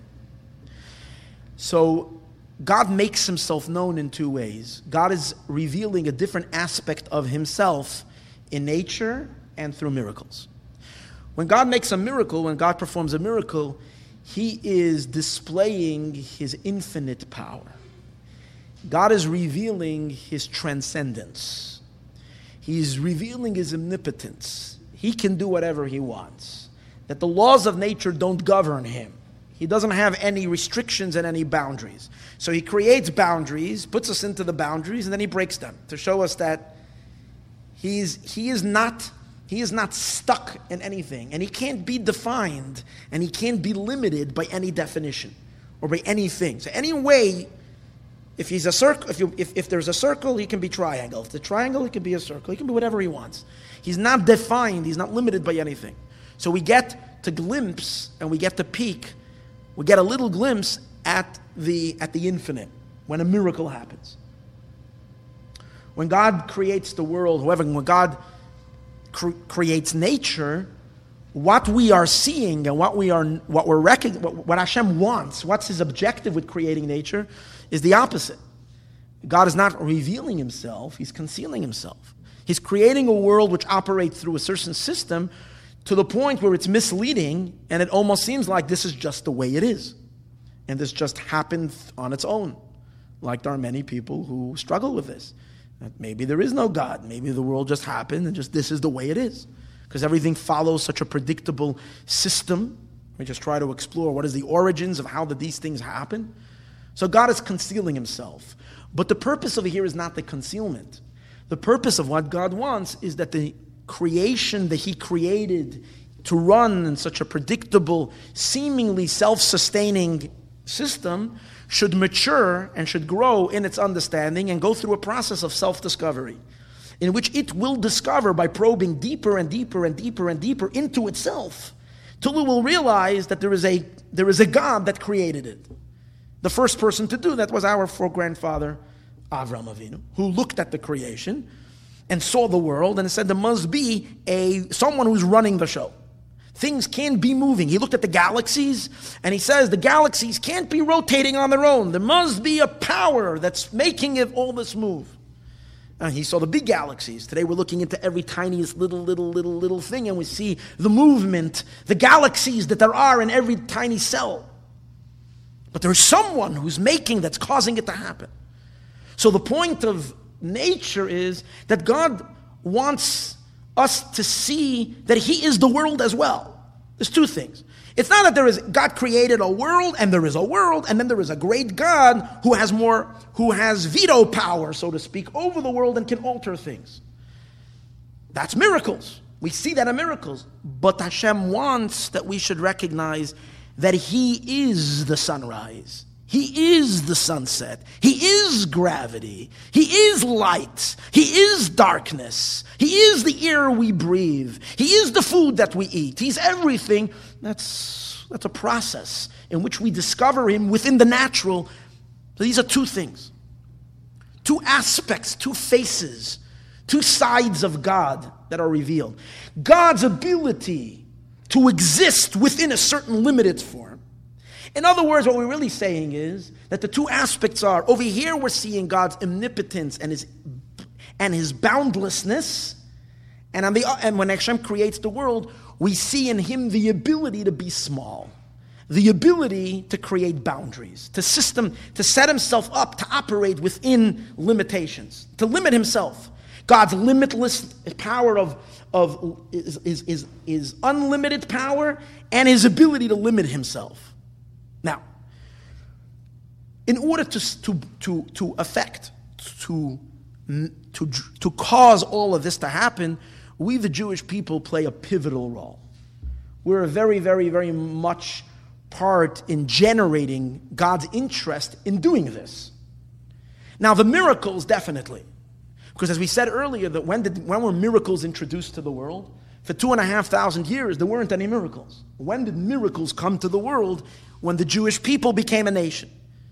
Speaker 2: So God makes himself known in two ways. God is revealing a different aspect of himself in nature and through miracles. When God makes a miracle, when God performs a miracle, he is displaying his infinite power. God is revealing his transcendence. He's revealing his omnipotence. He can do whatever he wants. That the laws of nature don't govern him. He doesn't have any restrictions and any boundaries. So he creates boundaries, puts us into the boundaries, and then he breaks them to show us that he is not stuck in anything, and he can't be defined, and he can't be limited by any definition or by anything. So any way, if he's a circle, if there's a circle, he can be triangle. If it's a triangle, he can be a circle. He can be whatever he wants. He's not defined. He's not limited by anything. So we get to glimpse and we get to peek. We get a little glimpse at the infinite when a miracle happens. When God creates the world, when God creates nature, what we are seeing and what Hashem wants, what's his objective with creating nature, is the opposite. God is not revealing himself, he's concealing himself. He's creating a world which operates through a certain system to the point where it's misleading and it almost seems like this is just the way it is. And this just happened on its own. Like there are many people who struggle with this. That maybe there is no God. Maybe the world just happened and just this is the way it is. Because everything follows such a predictable system. We just try to explore what is the origins of how these things happen. So God is concealing himself. But the purpose over here is not the concealment. The purpose of what God wants is that the creation that he created to run in such a predictable, seemingly self-sustaining system should mature and should grow in its understanding and go through a process of self-discovery in which it will discover by probing deeper and deeper and deeper and deeper into itself till it will realize that there is a God that created it. The first person to do that was our foregrandfather Avraham Avinu, who looked at the creation and saw the world and said there must be someone who's running the show. Things can't be moving. He looked at the galaxies, and he says the galaxies can't be rotating on their own. There must be a power that's making all this move. And he saw the big galaxies. Today we're looking into every tiniest little thing, and we see the movement, the galaxies that there are in every tiny cell. But there's someone who's that's causing it to happen. So the point of nature is that God wants us to see that He is the world as well. There's two things. It's not that God created a world, and there is a world, and then there is a great God who has veto power, so to speak, over the world and can alter things. That's miracles. We see that in miracles. But Hashem wants that we should recognize that He is the sunrise. He is the sunset. He is gravity. He is light. He is darkness. He is the air we breathe. He is the food that we eat. He's everything. That's a process in which we discover Him within the natural. So these are two things. Two aspects, two faces, two sides of God that are revealed. God's ability to exist within a certain limited form. In other words, what we're really saying is that the two aspects are, over here we're seeing God's omnipotence and His boundlessness, and when Hashem creates the world, we see in Him the ability to be small, the ability to create boundaries, to set Himself up to operate within limitations, to limit Himself. God's limitless power is unlimited power, and His ability to limit Himself. Now, in order to cause all of this to happen, we, the Jewish people, play a pivotal role. We're a very, very, very much part in generating God's interest in doing this. Now, the miracles, definitely. Because as we said earlier, that when were miracles introduced to the world? For 2,500 years, there weren't any miracles. When did miracles come to the world? When the Jewish people became a nation.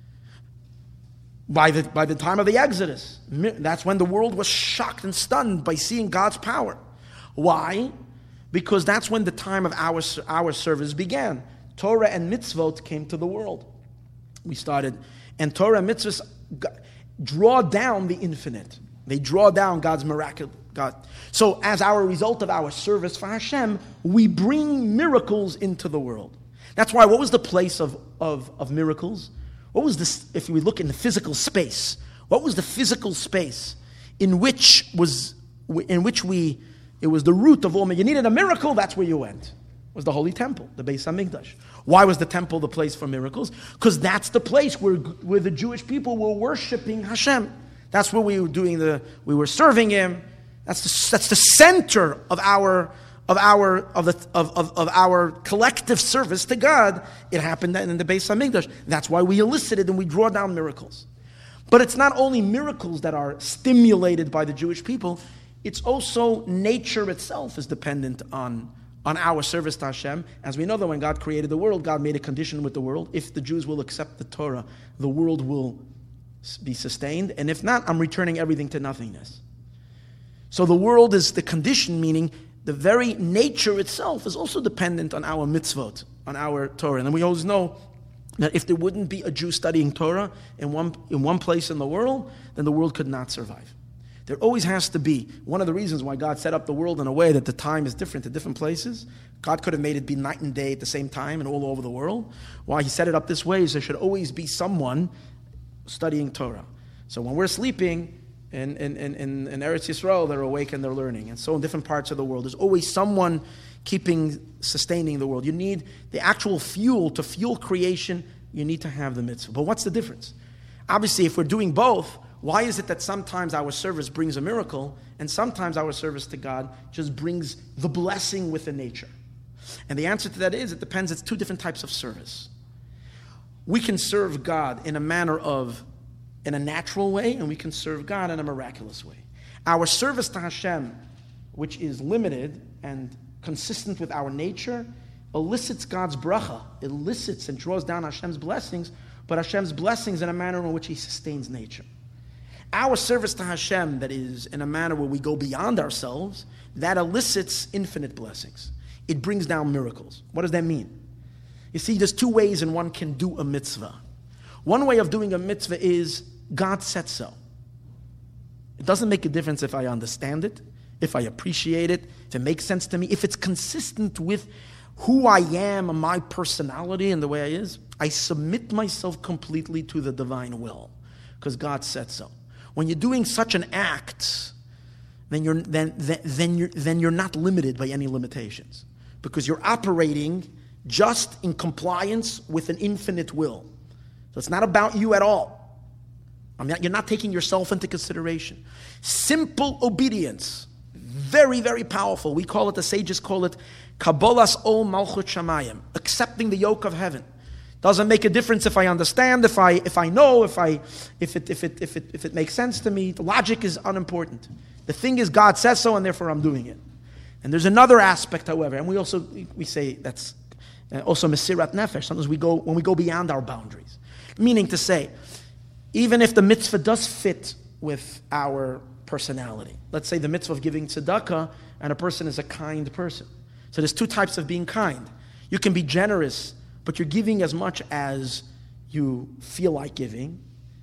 Speaker 2: By the time of the Exodus. That's when the world was shocked and stunned by seeing God's power. Why? Because that's when the time of our service began. Torah and mitzvot came to the world. We started, and Torah and mitzvot draw down the infinite. They draw down God's miracle. God. So as our result of our service for Hashem, we bring miracles into the world. That's why, what was the place of miracles? What was this, if we look in the physical space, what was the physical space in which it was the root of all, you needed a miracle, that's where you went. It was the Holy Temple, the Beis HaMikdash. Why was the temple the place for miracles? Because that's the place where the Jewish people were worshiping Hashem. That's where we were serving Him. That's the center of our collective service to God. It happened in the Beis HaMikdash. That's why we elicited and we draw down miracles. But it's not only miracles that are stimulated by the Jewish people. It's also nature itself is dependent on our service to Hashem. As we know that when God created the world, God made a condition with the world. If the Jews will accept the Torah, the world will be sustained. And if not, I'm returning everything to nothingness. So the world is the condition, meaning the very nature itself is also dependent on our mitzvot, on our Torah. And we always know that if there wouldn't be a Jew studying Torah in one place in the world, then the world could not survive. There always has to be. One of the reasons why God set up the world in a way that the time is different at different places. God could have made it be night and day at the same time and all over the world. Why He set it up this way is there should always be someone studying Torah. So when we're sleeping in Eretz Yisrael, they're awake and they're learning. And so in different parts of the world, there's always someone sustaining the world. You need the actual fuel to fuel creation. You need to have the mitzvah. But what's the difference? Obviously, if we're doing both, why is it that sometimes our service brings a miracle and sometimes our service to God just brings the blessing with the nature? And the answer to that is, it depends. It's two different types of service. We can serve God in a natural way, and we can serve God in a miraculous way. Our service to Hashem, which is limited and consistent with our nature, elicits God's bracha, elicits and draws down Hashem's blessings, but Hashem's blessings in a manner in which He sustains nature. Our service to Hashem that is in a manner where we go beyond ourselves, that elicits infinite blessings. it brings down miracles. What does that mean? You see, there's two ways in one can do a mitzvah. One way of doing a mitzvah is God said so. It doesn't make a difference if I understand it, if I appreciate it, if it makes sense to me, if it's consistent with who I am and my personality and the way I is. I submit myself completely to the divine will because God said so. When you're doing such an act, then you're not limited by any limitations because you're operating just in compliance with an infinite will. So it's not about you at all. You're not taking yourself into consideration. Simple obedience, very, very powerful. We call it, the sages call it, Kabbalas Ol Malchut Shamayim, accepting the yoke of heaven. Doesn't make a difference if I understand, if I know, if it makes sense to me. The logic is unimportant. The thing is, God says so, and therefore I'm doing it. And there's another aspect, however, and we say that's also Mesirat Nefesh. Sometimes when we go beyond our boundaries, meaning to say, even if the mitzvah does fit with our personality, let's say the mitzvah of giving tzedakah, and a person is a kind person. So there's two types of being kind. You can be generous, but you're giving as much as you feel like giving.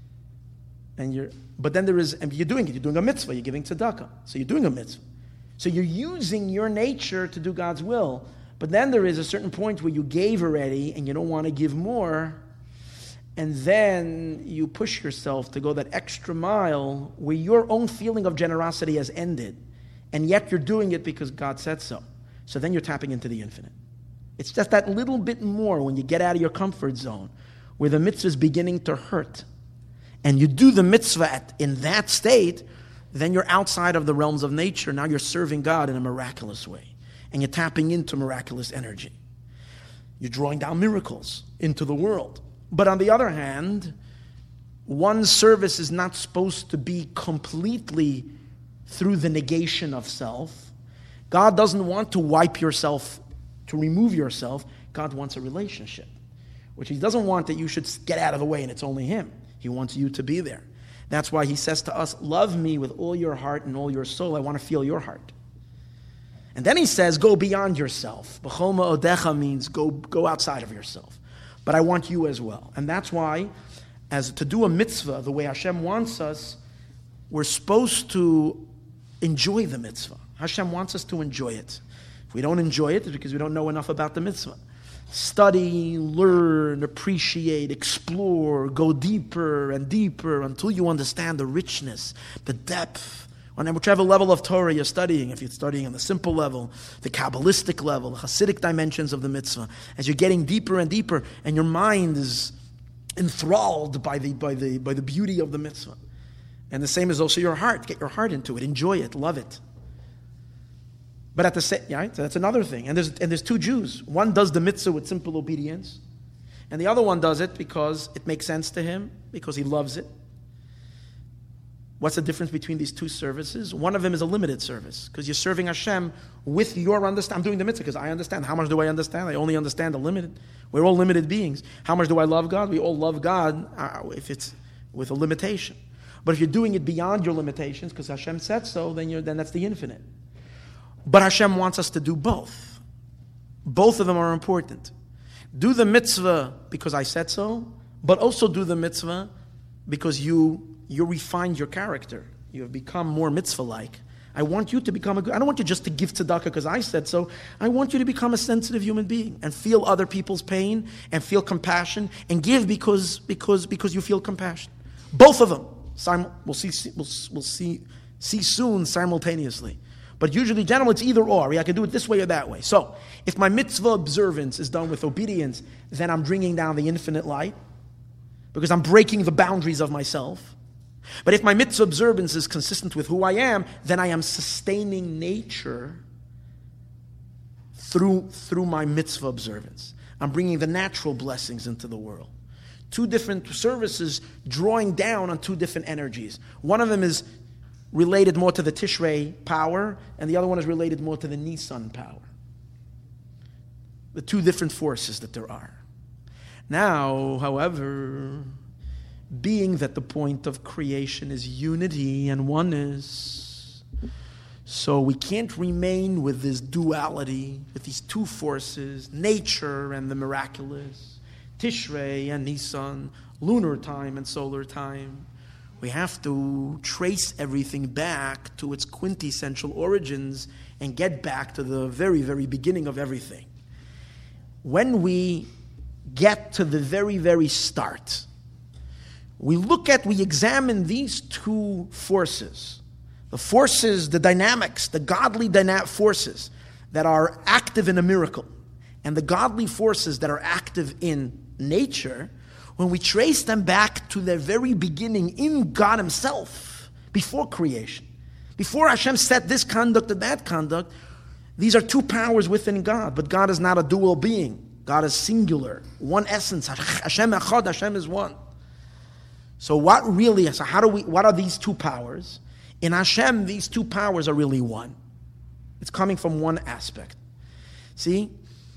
Speaker 2: But then you're doing it. You're doing a mitzvah. You're giving tzedakah. So you're doing a mitzvah. So you're using your nature to do God's will. But then there is a certain point where you gave already and you don't want to give more. And then you push yourself to go that extra mile where your own feeling of generosity has ended. And yet you're doing it because God said so. So then you're tapping into the infinite. It's just that little bit more when you get out of your comfort zone, where the mitzvah is beginning to hurt, and you do the mitzvah in that state, then you're outside of the realms of nature. Now you're serving God in a miraculous way, and you're tapping into miraculous energy. You're drawing down miracles into the world. But on the other hand, one's service is not supposed to be completely through the negation of self. God doesn't want to wipe yourself, to remove yourself. God wants a relationship, which He doesn't want that you should get out of the way and it's only Him. He wants you to be there. That's why He says to us, love me with all your heart and all your soul. I want to feel your heart. And then He says, go beyond yourself. B'chol ma'odecha means go outside of yourself. But I want you as well. And that's why, as to do a mitzvah, the way Hashem wants us, we're supposed to enjoy the mitzvah. Hashem wants us to enjoy it. If we don't enjoy it, it's because we don't know enough about the mitzvah. Study, learn, appreciate, explore, go deeper and deeper until you understand the richness, the depth. On whichever level of Torah you're studying, if you're studying on the simple level, the Kabbalistic level, the Hasidic dimensions of the mitzvah, as you're getting deeper and deeper, and your mind is enthralled by the beauty of the mitzvah. And the same is also your heart. Get your heart into it, enjoy it, love it. But at the same, right? So that's another thing. And there's two Jews. One does the mitzvah with simple obedience, and the other one does it because it makes sense to him, because he loves it. What's the difference between these two services? One of them is a limited service, because you're serving Hashem with your understanding. I'm doing the mitzvah because I understand. How much do I understand? I only understand a limited. We're all limited beings. How much do I love God? We all love God if it's with a limitation. But if you're doing it beyond your limitations, because Hashem said so, then that's the infinite. But Hashem wants us to do both. Both of them are important. Do the mitzvah because I said so, but also do the mitzvah because you refined your character. You have become more mitzvah-like. I want you to become I don't want you just to give tzedakah because I said so. I want you to become a sensitive human being and feel other people's pain and feel compassion and give because you feel compassion. Both of them. We'll see soon simultaneously. But usually, generally, it's either or. I can do it this way or that way. So, if my mitzvah observance is done with obedience, then I'm bringing down the infinite light because I'm breaking the boundaries of myself. But if my mitzvah observance is consistent with who I am, then I am sustaining nature through my mitzvah observance. I'm bringing the natural blessings into the world. Two different services drawing down on two different energies. One of them is related more to the Tishrei power, and the other one is related more to the Nisan power. The two different forces that there are. Now, however, being that the point of creation is unity and oneness, So we can't remain with this duality, with these two forces, nature and the miraculous, Tishrei and Nisan, lunar time and solar time. We have to trace everything back to its quintessential origins and get back to the very, very beginning of everything. When we get to the very, very start, we examine these two forces. The forces, the dynamics, the godly forces that are active in a miracle, and the godly forces that are active in nature, when we trace them back to their very beginning in God Himself, before creation, before Hashem set this conduct and that conduct, these are two powers within God, but God is not a dual being. God is singular, one essence. Hashem Echad, Hashem is one. So what are these two powers? In Hashem, these two powers are really one. It's coming from one aspect. See,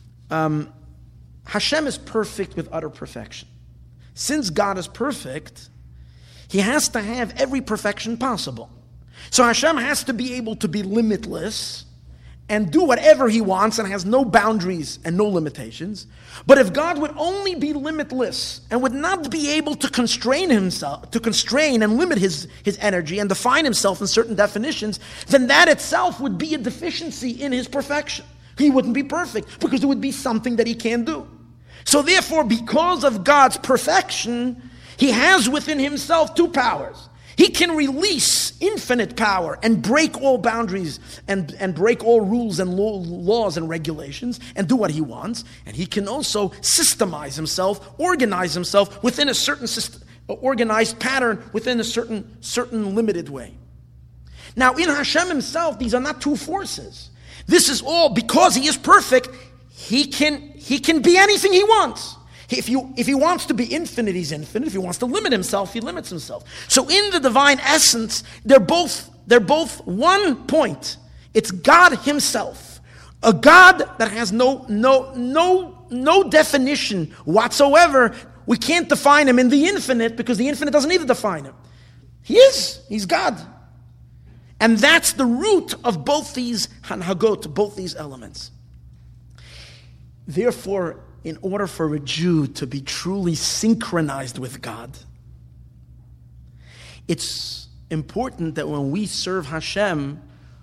Speaker 2: Hashem is perfect with utter perfection. Since God is perfect, He has to have every perfection possible. So Hashem has to be able to be limitless and do whatever He wants and has no boundaries and no limitations. But if God would only be limitless and would not be able to constrain Himself, to constrain and limit His energy and define Himself in certain definitions, then that itself would be a deficiency in His perfection. He wouldn't be perfect because it would be something that He can't do. So therefore, because of God's perfection, He has within Himself two powers. He can release infinite power and break all boundaries and break all rules and laws and regulations and do what He wants. And He can also systemize Himself, organize Himself within a certain organized pattern, within a certain limited way. Now, in Hashem Himself, these are not two forces. This is all because He is perfect. He can be anything He wants. If he wants to be infinite, He's infinite. If He wants to limit Himself, He limits Himself. So in the divine essence, they're both one point. It's God Himself, a God that has no definition whatsoever. We can't define Him in the infinite because the infinite doesn't need to define Him. He's God, and that's the root of both these hanhagot, both these elements. Therefore, in order for a Jew to be truly synchronized with God, it's important that when we serve Hashem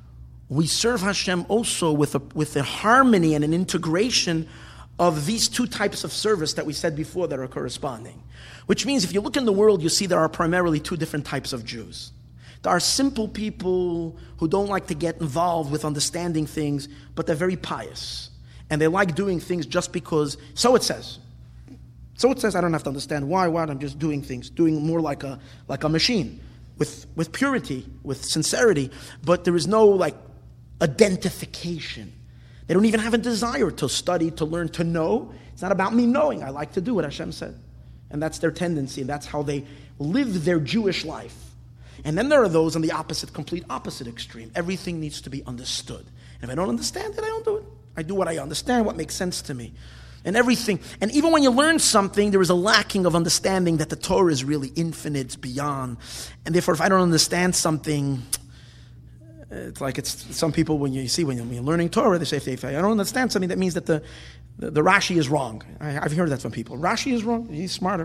Speaker 2: also with a harmony and an integration of these two types of service that we said before that are corresponding. Which means if you look in the world, you see there are primarily two different types of Jews. There are simple people who don't like to get involved with understanding things, but they're very pious. And they like doing things just because, so it says. So it says, I don't have to understand why, I'm just doing things, doing more like a machine, with purity, with sincerity, but there is no identification. They don't even have a desire to study, to learn, to know. It's not about me knowing. I like to do what Hashem said. And that's their tendency, and that's how they live their Jewish life. And then there are those on the complete opposite extreme. Everything needs to be understood. And if I don't understand it, I don't do it. I do what I understand, what makes sense to me. And everything. And even when you learn something, there is a lacking of understanding that the Torah is really infinite, it's beyond. And therefore, if I don't understand something, it's some people, when you're learning Torah, they say, if I don't understand something, that means that the Rashi is wrong. I've heard that from people. Rashi is wrong, he's smarter.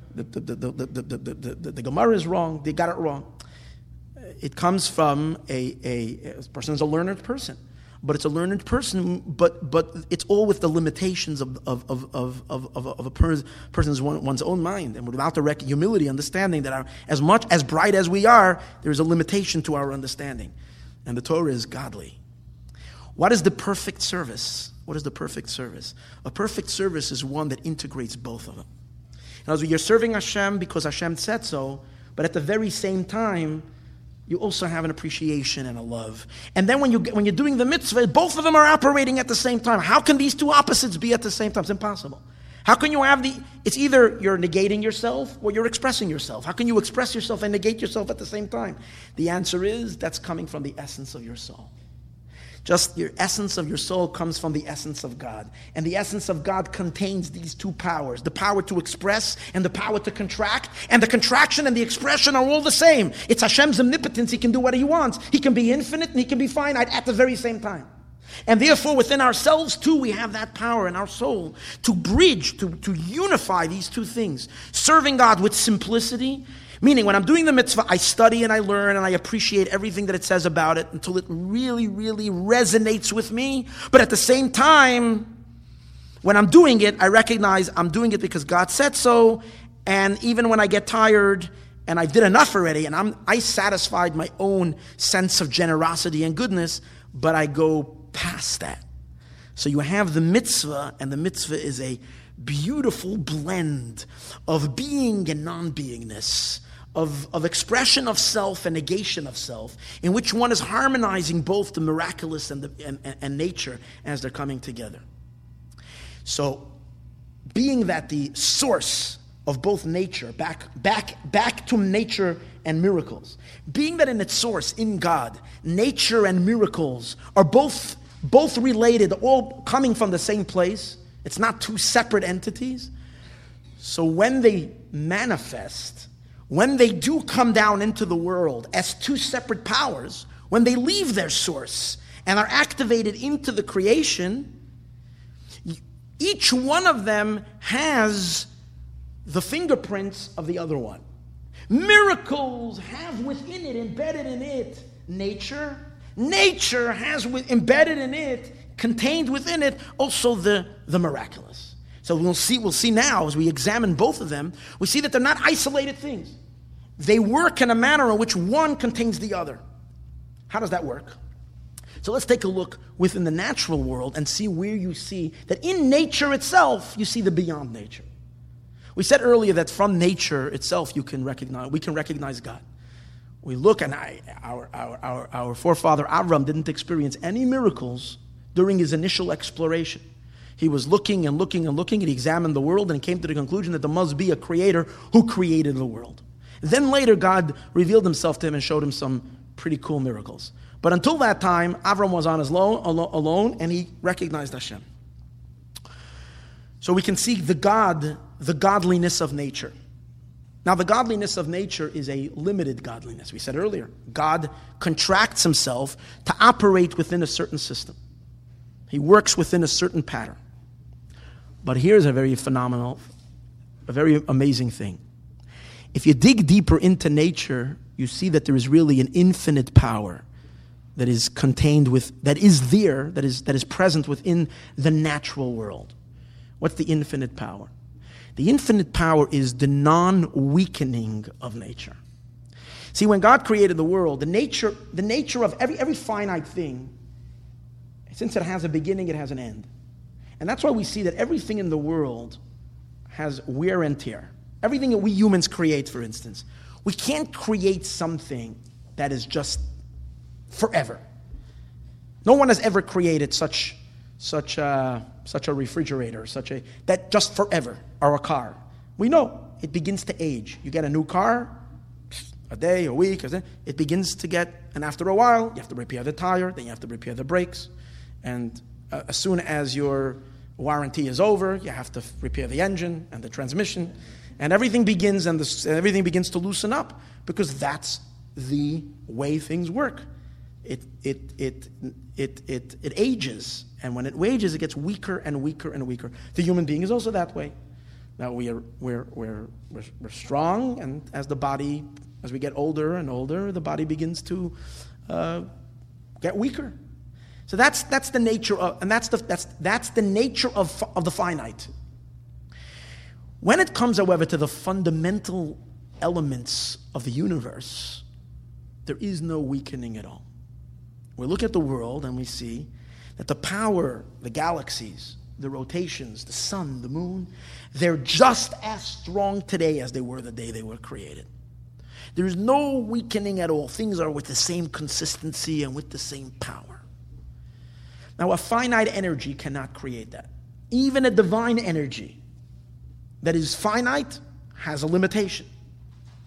Speaker 2: The Gemara is wrong, they got it wrong. It comes from a person is a learned person. But it's a learned person, but it's all with the limitations of a person's one's own mind, and without the humility, understanding that as much as bright as we are, there is a limitation to our understanding, and the Torah is godly. What is the perfect service? What is the perfect service? A perfect service is one that integrates both of them. In other words, you're serving Hashem because Hashem said so, but at the very same time, you also have an appreciation and a love. And then when you're doing the mitzvah, both of them are operating at the same time. How can these two opposites be at the same time? It's impossible. How can you have it's either you're negating yourself or you're expressing yourself. How can you express yourself and negate yourself at the same time? The answer is that's coming from the essence of your soul. Just your essence of your soul comes from the essence of God. And the essence of God contains these two powers, the power to express and the power to contract. And the contraction and the expression are all the same. It's Hashem's omnipotence. He can do what he wants. He can be infinite and he can be finite at the very same time. And therefore, within ourselves too, we have that power in our soul to bridge, to unify these two things. Serving God with simplicity, meaning when I'm doing the mitzvah, I study and I learn and I appreciate everything that it says about it until it really, really resonates with me. But at the same time, when I'm doing it, I recognize I'm doing it because God said so. And even when I get tired and I did enough already and I satisfied my own sense of generosity and goodness, but I go past that. So you have the mitzvah, and the mitzvah is a beautiful blend of being and non-beingness, of expression of self and negation of self, in which one is harmonizing both the miraculous and nature as they're coming together. So, being that the source of both nature, back to nature and miracles, being that in its source, in God, nature and miracles are both related, all coming from the same place. It's not two separate entities. So when they manifest, when they do come down into the world as two separate powers, when they leave their source and are activated into the creation, each one of them has the fingerprints of the other one. Miracles have within it, embedded in it, nature. Nature has embedded in it, contained within it, also the miraculous. So we'll see now, as we examine both of them, we see that they're not isolated things. They work in a manner in which one contains the other. How does that work? So let's take a look within the natural world and see where you see that in nature itself, you see the beyond nature. We said earlier that from nature itself we can recognize God. We look, and our forefather Avram didn't experience any miracles during his initial exploration. He was looking and looking and looking, and he examined the world, and he came to the conclusion that there must be a creator who created the world. Then later, God revealed himself to him and showed him some pretty cool miracles. But until that time, Avram was on his alone, and he recognized Hashem. So we can see the godliness of nature. Now, the godliness of nature is a limited godliness. We said earlier, God contracts himself to operate within a certain system. He works within a certain pattern. But here's a very phenomenal, a very amazing thing. If you dig deeper into nature, you see that there is really an infinite power that is contained that is present within the natural world. What's the infinite power? The infinite power is the non-weakening of nature. See, when God created the world, the nature of every finite thing, since it has a beginning, it has an end. And that's why we see that everything in the world has wear and tear. Everything that we humans create, for instance. We can't create something that is just forever. No one has ever created such a refrigerator, that just forever, or a car. We know it begins to age. You get a new car, a day, a week, it begins to get, and after a while, you have to repair the tire, then you have to repair the brakes, and as soon as your warranty is over, you have to repair the engine and the transmission, and everything begins to loosen up, because that's the way things work. It ages, and when it ages, it gets weaker and weaker and weaker. The human being is also that way. Now we're strong, and as we get older and older, the body begins to get weaker. So that's the nature of, and that's the nature of the finite. When it comes, however, to the fundamental elements of the universe, there is no weakening at all. We look at the world and we see that the power, the galaxies, the rotations, the sun, the moon, they're just as strong today as they were the day they were created. There is no weakening at all. Things are with the same consistency and with the same power. Now, a finite energy cannot create that. Even a divine energy that is finite has a limitation.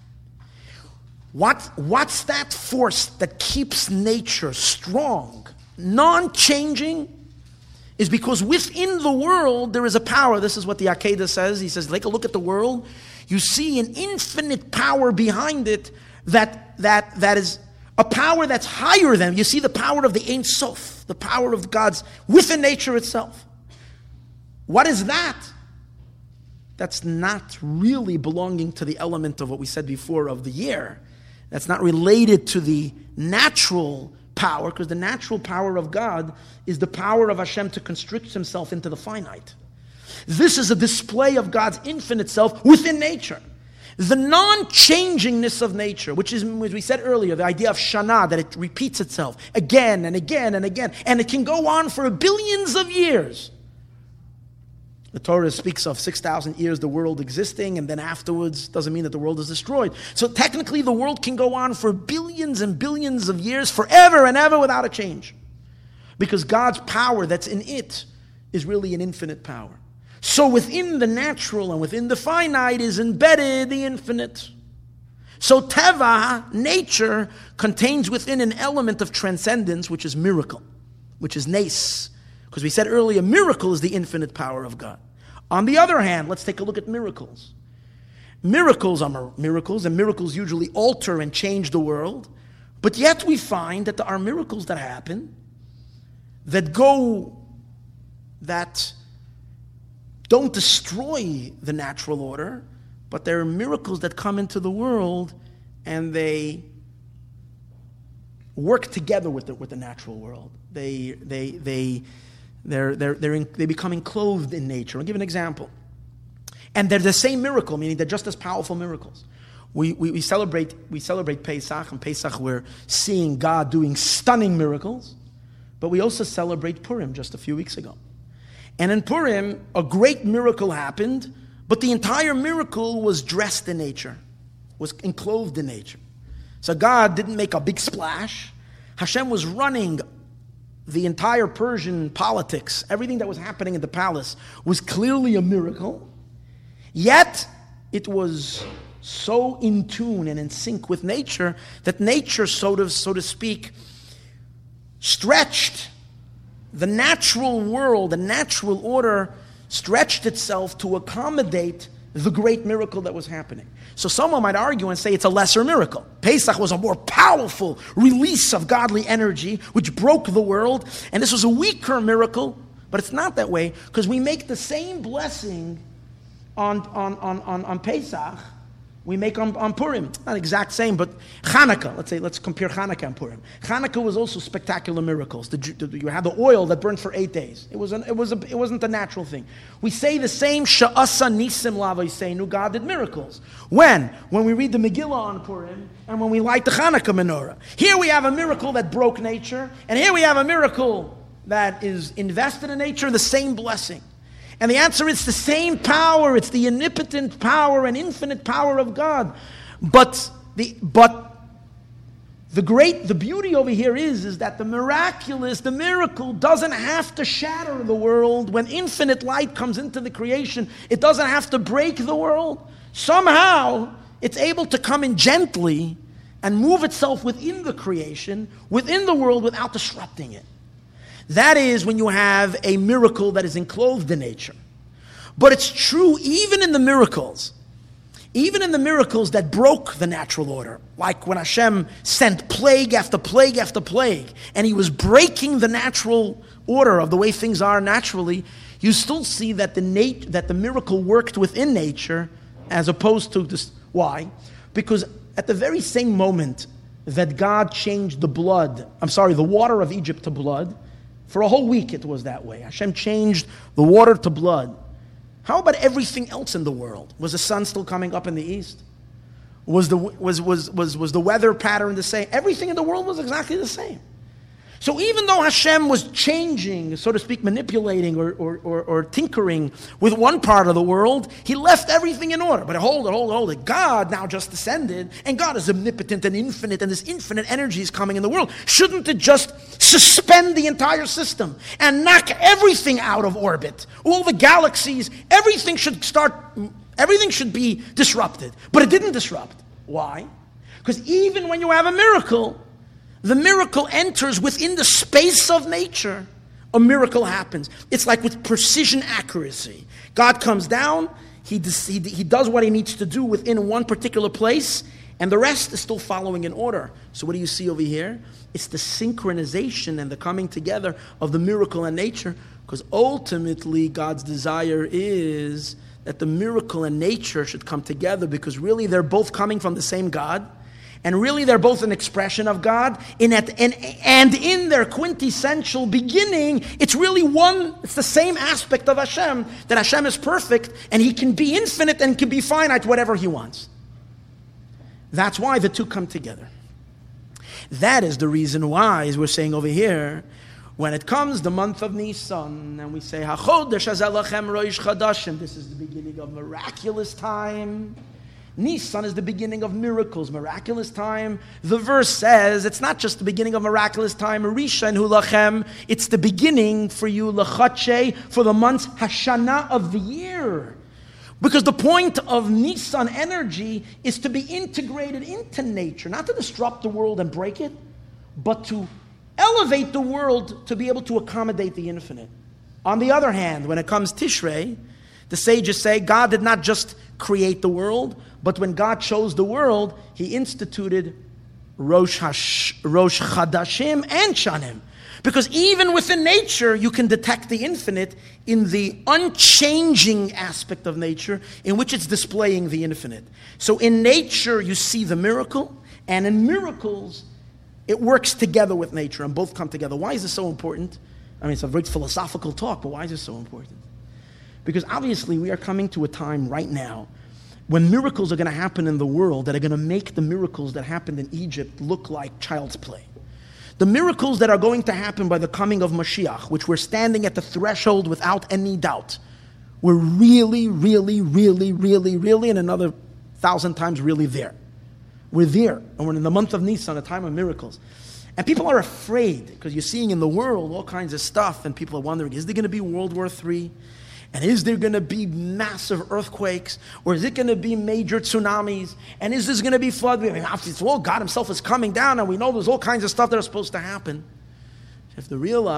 Speaker 2: What's that force that keeps nature strong non-changing is because within the world there is a power. This is what the Akedah says. He says, take a look at the world. You see an infinite power behind it that is a power that's higher than. You see the power of the Ein Sof, the power of God's within nature itself. What is that? That's not really belonging to the element of what we said before of the year. That's not related to the natural power, because the natural power of God is the power of Hashem to constrict himself into the finite. This is a display of God's infinite self within nature. The non-changingness of nature, which is, as we said earlier, the idea of Shana, that it repeats itself again and again and again, and it can go on for billions of years. The Torah speaks of 6,000 years the world existing, and then afterwards doesn't mean that the world is destroyed. So technically the world can go on for billions and billions of years, forever and ever without a change. Because God's power that's in it is really an infinite power. So within the natural and within the finite is embedded the infinite. So Teva, nature, contains within an element of transcendence, which is miracle, which is nes. Because we said earlier, miracle is the infinite power of God. On the other hand, let's take a look at miracles. Miracles are miracles, and miracles usually alter and change the world. But yet we find that there are miracles that happen that don't destroy the natural order, but there are miracles that come into the world and they work together with the natural world. They become enclosed in nature. I'll give an example. And they're the same miracle, meaning they're just as powerful miracles. We celebrate Pesach, and Pesach we're seeing God doing stunning miracles, but we also celebrate Purim just a few weeks ago. And in Purim, a great miracle happened, but the entire miracle was dressed in nature, was enclosed in nature. So God didn't make a big splash. Hashem was running the entire Persian politics. Everything that was happening in the palace was clearly a miracle. Yet, it was so in tune and in sync with nature that nature, so to speak, stretched the natural world, the natural order stretched itself to accommodate the great miracle that was happening. So someone might argue and say it's a lesser miracle. Pesach was a more powerful release of godly energy, which broke the world, and this was a weaker miracle, but it's not that way, because we make the same blessing on Pesach we make on Purim. Not exact same, but Hanukkah. Let's compare Hanukkah and Purim. Hanukkah was also spectacular miracles. You had the oil that burned for 8 days. It wasn't a natural thing. We say the same Sha'asa Nisim Lavayiseinu. God did miracles. When we read the Megillah on Purim and when we light the Hanukkah menorah. Here we have a miracle that broke nature, and here we have a miracle that is invested in nature, the same blessing. And the answer is the same power. It's the omnipotent power and infinite power of God. But the beauty over here is that the miraculous, the miracle doesn't have to shatter the world. When infinite light comes into the creation, it doesn't have to break the world. Somehow, it's able to come in gently and move itself within the creation, within the world, without disrupting it. That is when you have a miracle that is enclosed in nature. But it's true even in the miracles that broke the natural order, like when Hashem sent plague after plague after plague, and he was breaking the natural order of the way things are naturally, you still see that the miracle worked within nature as opposed to this. Why? Because at the very same moment that God changed the water of Egypt to blood, for a whole week it was that way. Hashem changed the water to blood. How about everything else in the world? Was the sun still coming up in the east? Was the weather pattern the same? Everything in the world was exactly the same. So even though Hashem was changing, so to speak, manipulating or tinkering with one part of the world, he left everything in order. But hold it. God now just descended, and God is omnipotent and infinite, and this infinite energy is coming in the world. Shouldn't it just suspend the entire system and knock everything out of orbit? All the galaxies, everything should be disrupted. But it didn't disrupt. Why? Because even when you have a miracle, the miracle enters within the space of nature, a miracle happens. It's like with precision accuracy. God comes down, he does what he needs to do within one particular place, and the rest is still following in order. So what do you see over here? It's the synchronization and the coming together of the miracle and nature, because ultimately God's desire is that the miracle and nature should come together, because really they're both coming from the same God, and really they're both an expression of God, and in their quintessential beginning, it's really one, it's the same aspect of Hashem, that Hashem is perfect, and he can be infinite and can be finite, whatever he wants. That's why the two come together. That is the reason why, as we're saying over here, when it comes the month of Nisan, and we say, HaChodesh hazeh lachem Rosh Chodashim, this is the beginning of miraculous time. Nisan is the beginning of miracles, miraculous time. The verse says it's not just the beginning of miraculous time, Rishon hu lachem, it's the beginning for you, L'chadshe, for the months Hashanah of the year. Because the point of Nisan energy is to be integrated into nature, not to disrupt the world and break it, but to elevate the world to be able to accommodate the infinite. On the other hand, when it comes Tishrei, the sages say God did not just create the world, but when God chose the world, he instituted Rosh Chodashim and Shanim. Because even within nature, you can detect the infinite in the unchanging aspect of nature in which it's displaying the infinite. So in nature, you see the miracle, and in miracles, it works together with nature, and both come together. Why is this so important? I mean, it's a very philosophical talk, but why is this so important? Because obviously, we are coming to a time right now when miracles are going to happen in the world that are going to make the miracles that happened in Egypt look like child's play. The miracles that are going to happen by the coming of Mashiach, which we're standing at the threshold without any doubt, we're really, really, really, really, really, and another 1,000 times really there. We're there, and we're in the month of Nisan, a time of miracles. And people are afraid, because you're seeing in the world all kinds of stuff, and people are wondering, is there going to be World War III? And is there going to be massive earthquakes? Or is it going to be major tsunamis? And is this going to be flood? I mean, after all, God himself is coming down, and we know there's all kinds of stuff that are supposed to happen. You have to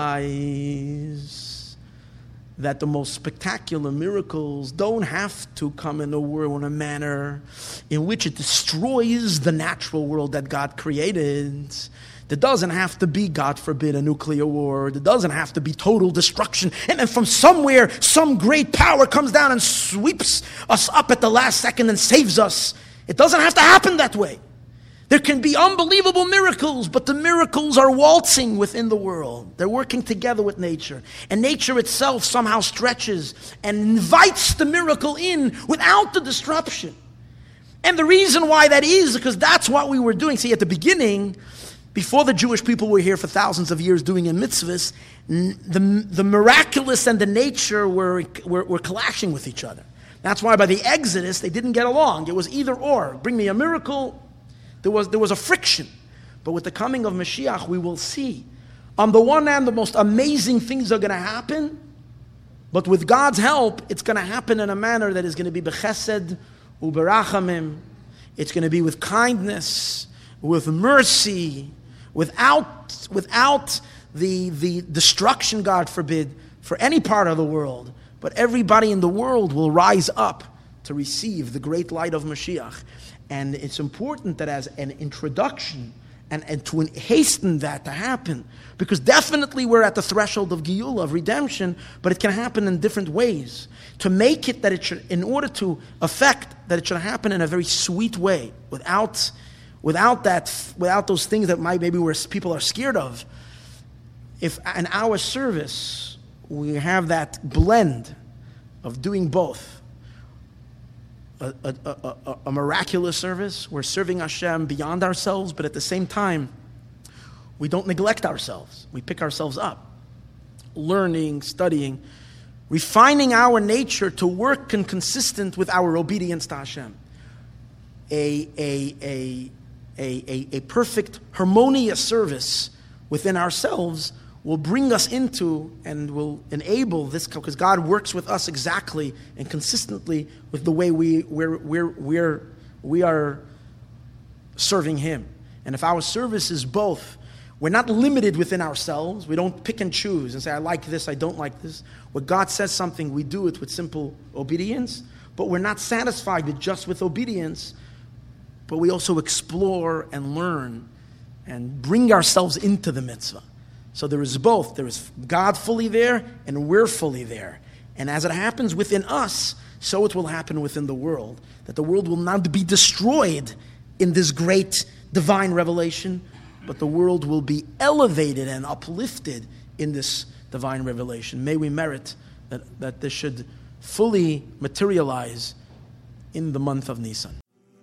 Speaker 2: realize that the most spectacular miracles don't have to come in a world in a manner in which it destroys the natural world that God created. There doesn't have to be, God forbid, a nuclear war. There doesn't have to be total destruction. And then from somewhere, some great power comes down and sweeps us up at the last second and saves us. It doesn't have to happen that way. There can be unbelievable miracles, but the miracles are waltzing within the world. They're working together with nature. And nature itself somehow stretches and invites the miracle in without the disruption. And the reason why that is because that's what we were doing. See, at the beginning, before the Jewish people were here for thousands of years doing a mitzvahs, the miraculous and the nature were clashing with each other. That's why by the Exodus, they didn't get along. It was either or. Bring me a miracle. There was a friction. But with the coming of Mashiach, we will see. On the one hand, the most amazing things are going to happen. But with God's help, it's going to happen in a manner that is going to be bechesed uberachamim. It's going to be with kindness, with mercy, without the destruction, God forbid, for any part of the world. But everybody in the world will rise up to receive the great light of Mashiach. And it's important that as an introduction and to hasten that to happen, because definitely we're at the threshold of Geula, of redemption, but it can happen in different ways. To make it that it should, in order to affect that it should happen in a very sweet way, without those things that maybe people are scared of. If in our service we have that blend of doing both, a miraculous service, we're serving Hashem beyond ourselves, but at the same time, we don't neglect ourselves. We pick ourselves up, learning, studying, refining our nature to work consistent with our obedience to Hashem. A perfect, harmonious service within ourselves will bring us into and will enable this, because God works with us exactly and consistently with the way we are serving Him. And if our service is both We're not limited within ourselves. We don't pick and choose and say, I like this, I don't like this. When God says something, we do it with simple obedience, but we're not satisfied with obedience, but we also explore and learn and bring ourselves into the mitzvah. So there is both. There is God fully there, and we're fully there. And as it happens within us, so it will happen within the world. That the world will not be destroyed in this great divine revelation, but the world will be elevated and uplifted in this divine revelation. May we merit that this should fully materialize in the month of Nisan.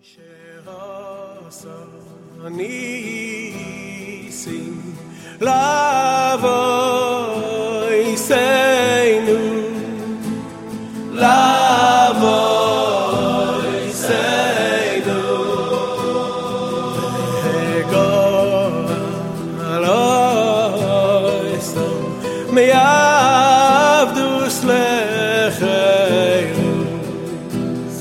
Speaker 1: Lavoy seinu, lavoy seinu, aloy so me'avdus lecheirus,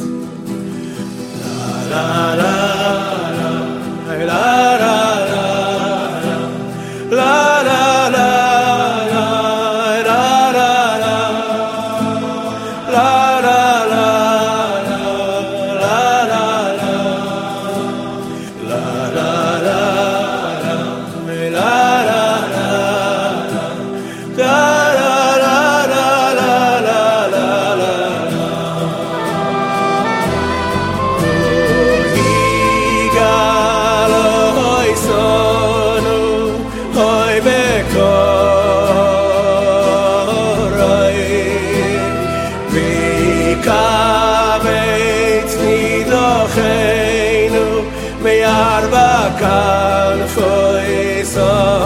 Speaker 1: la la la la la. Kan foi so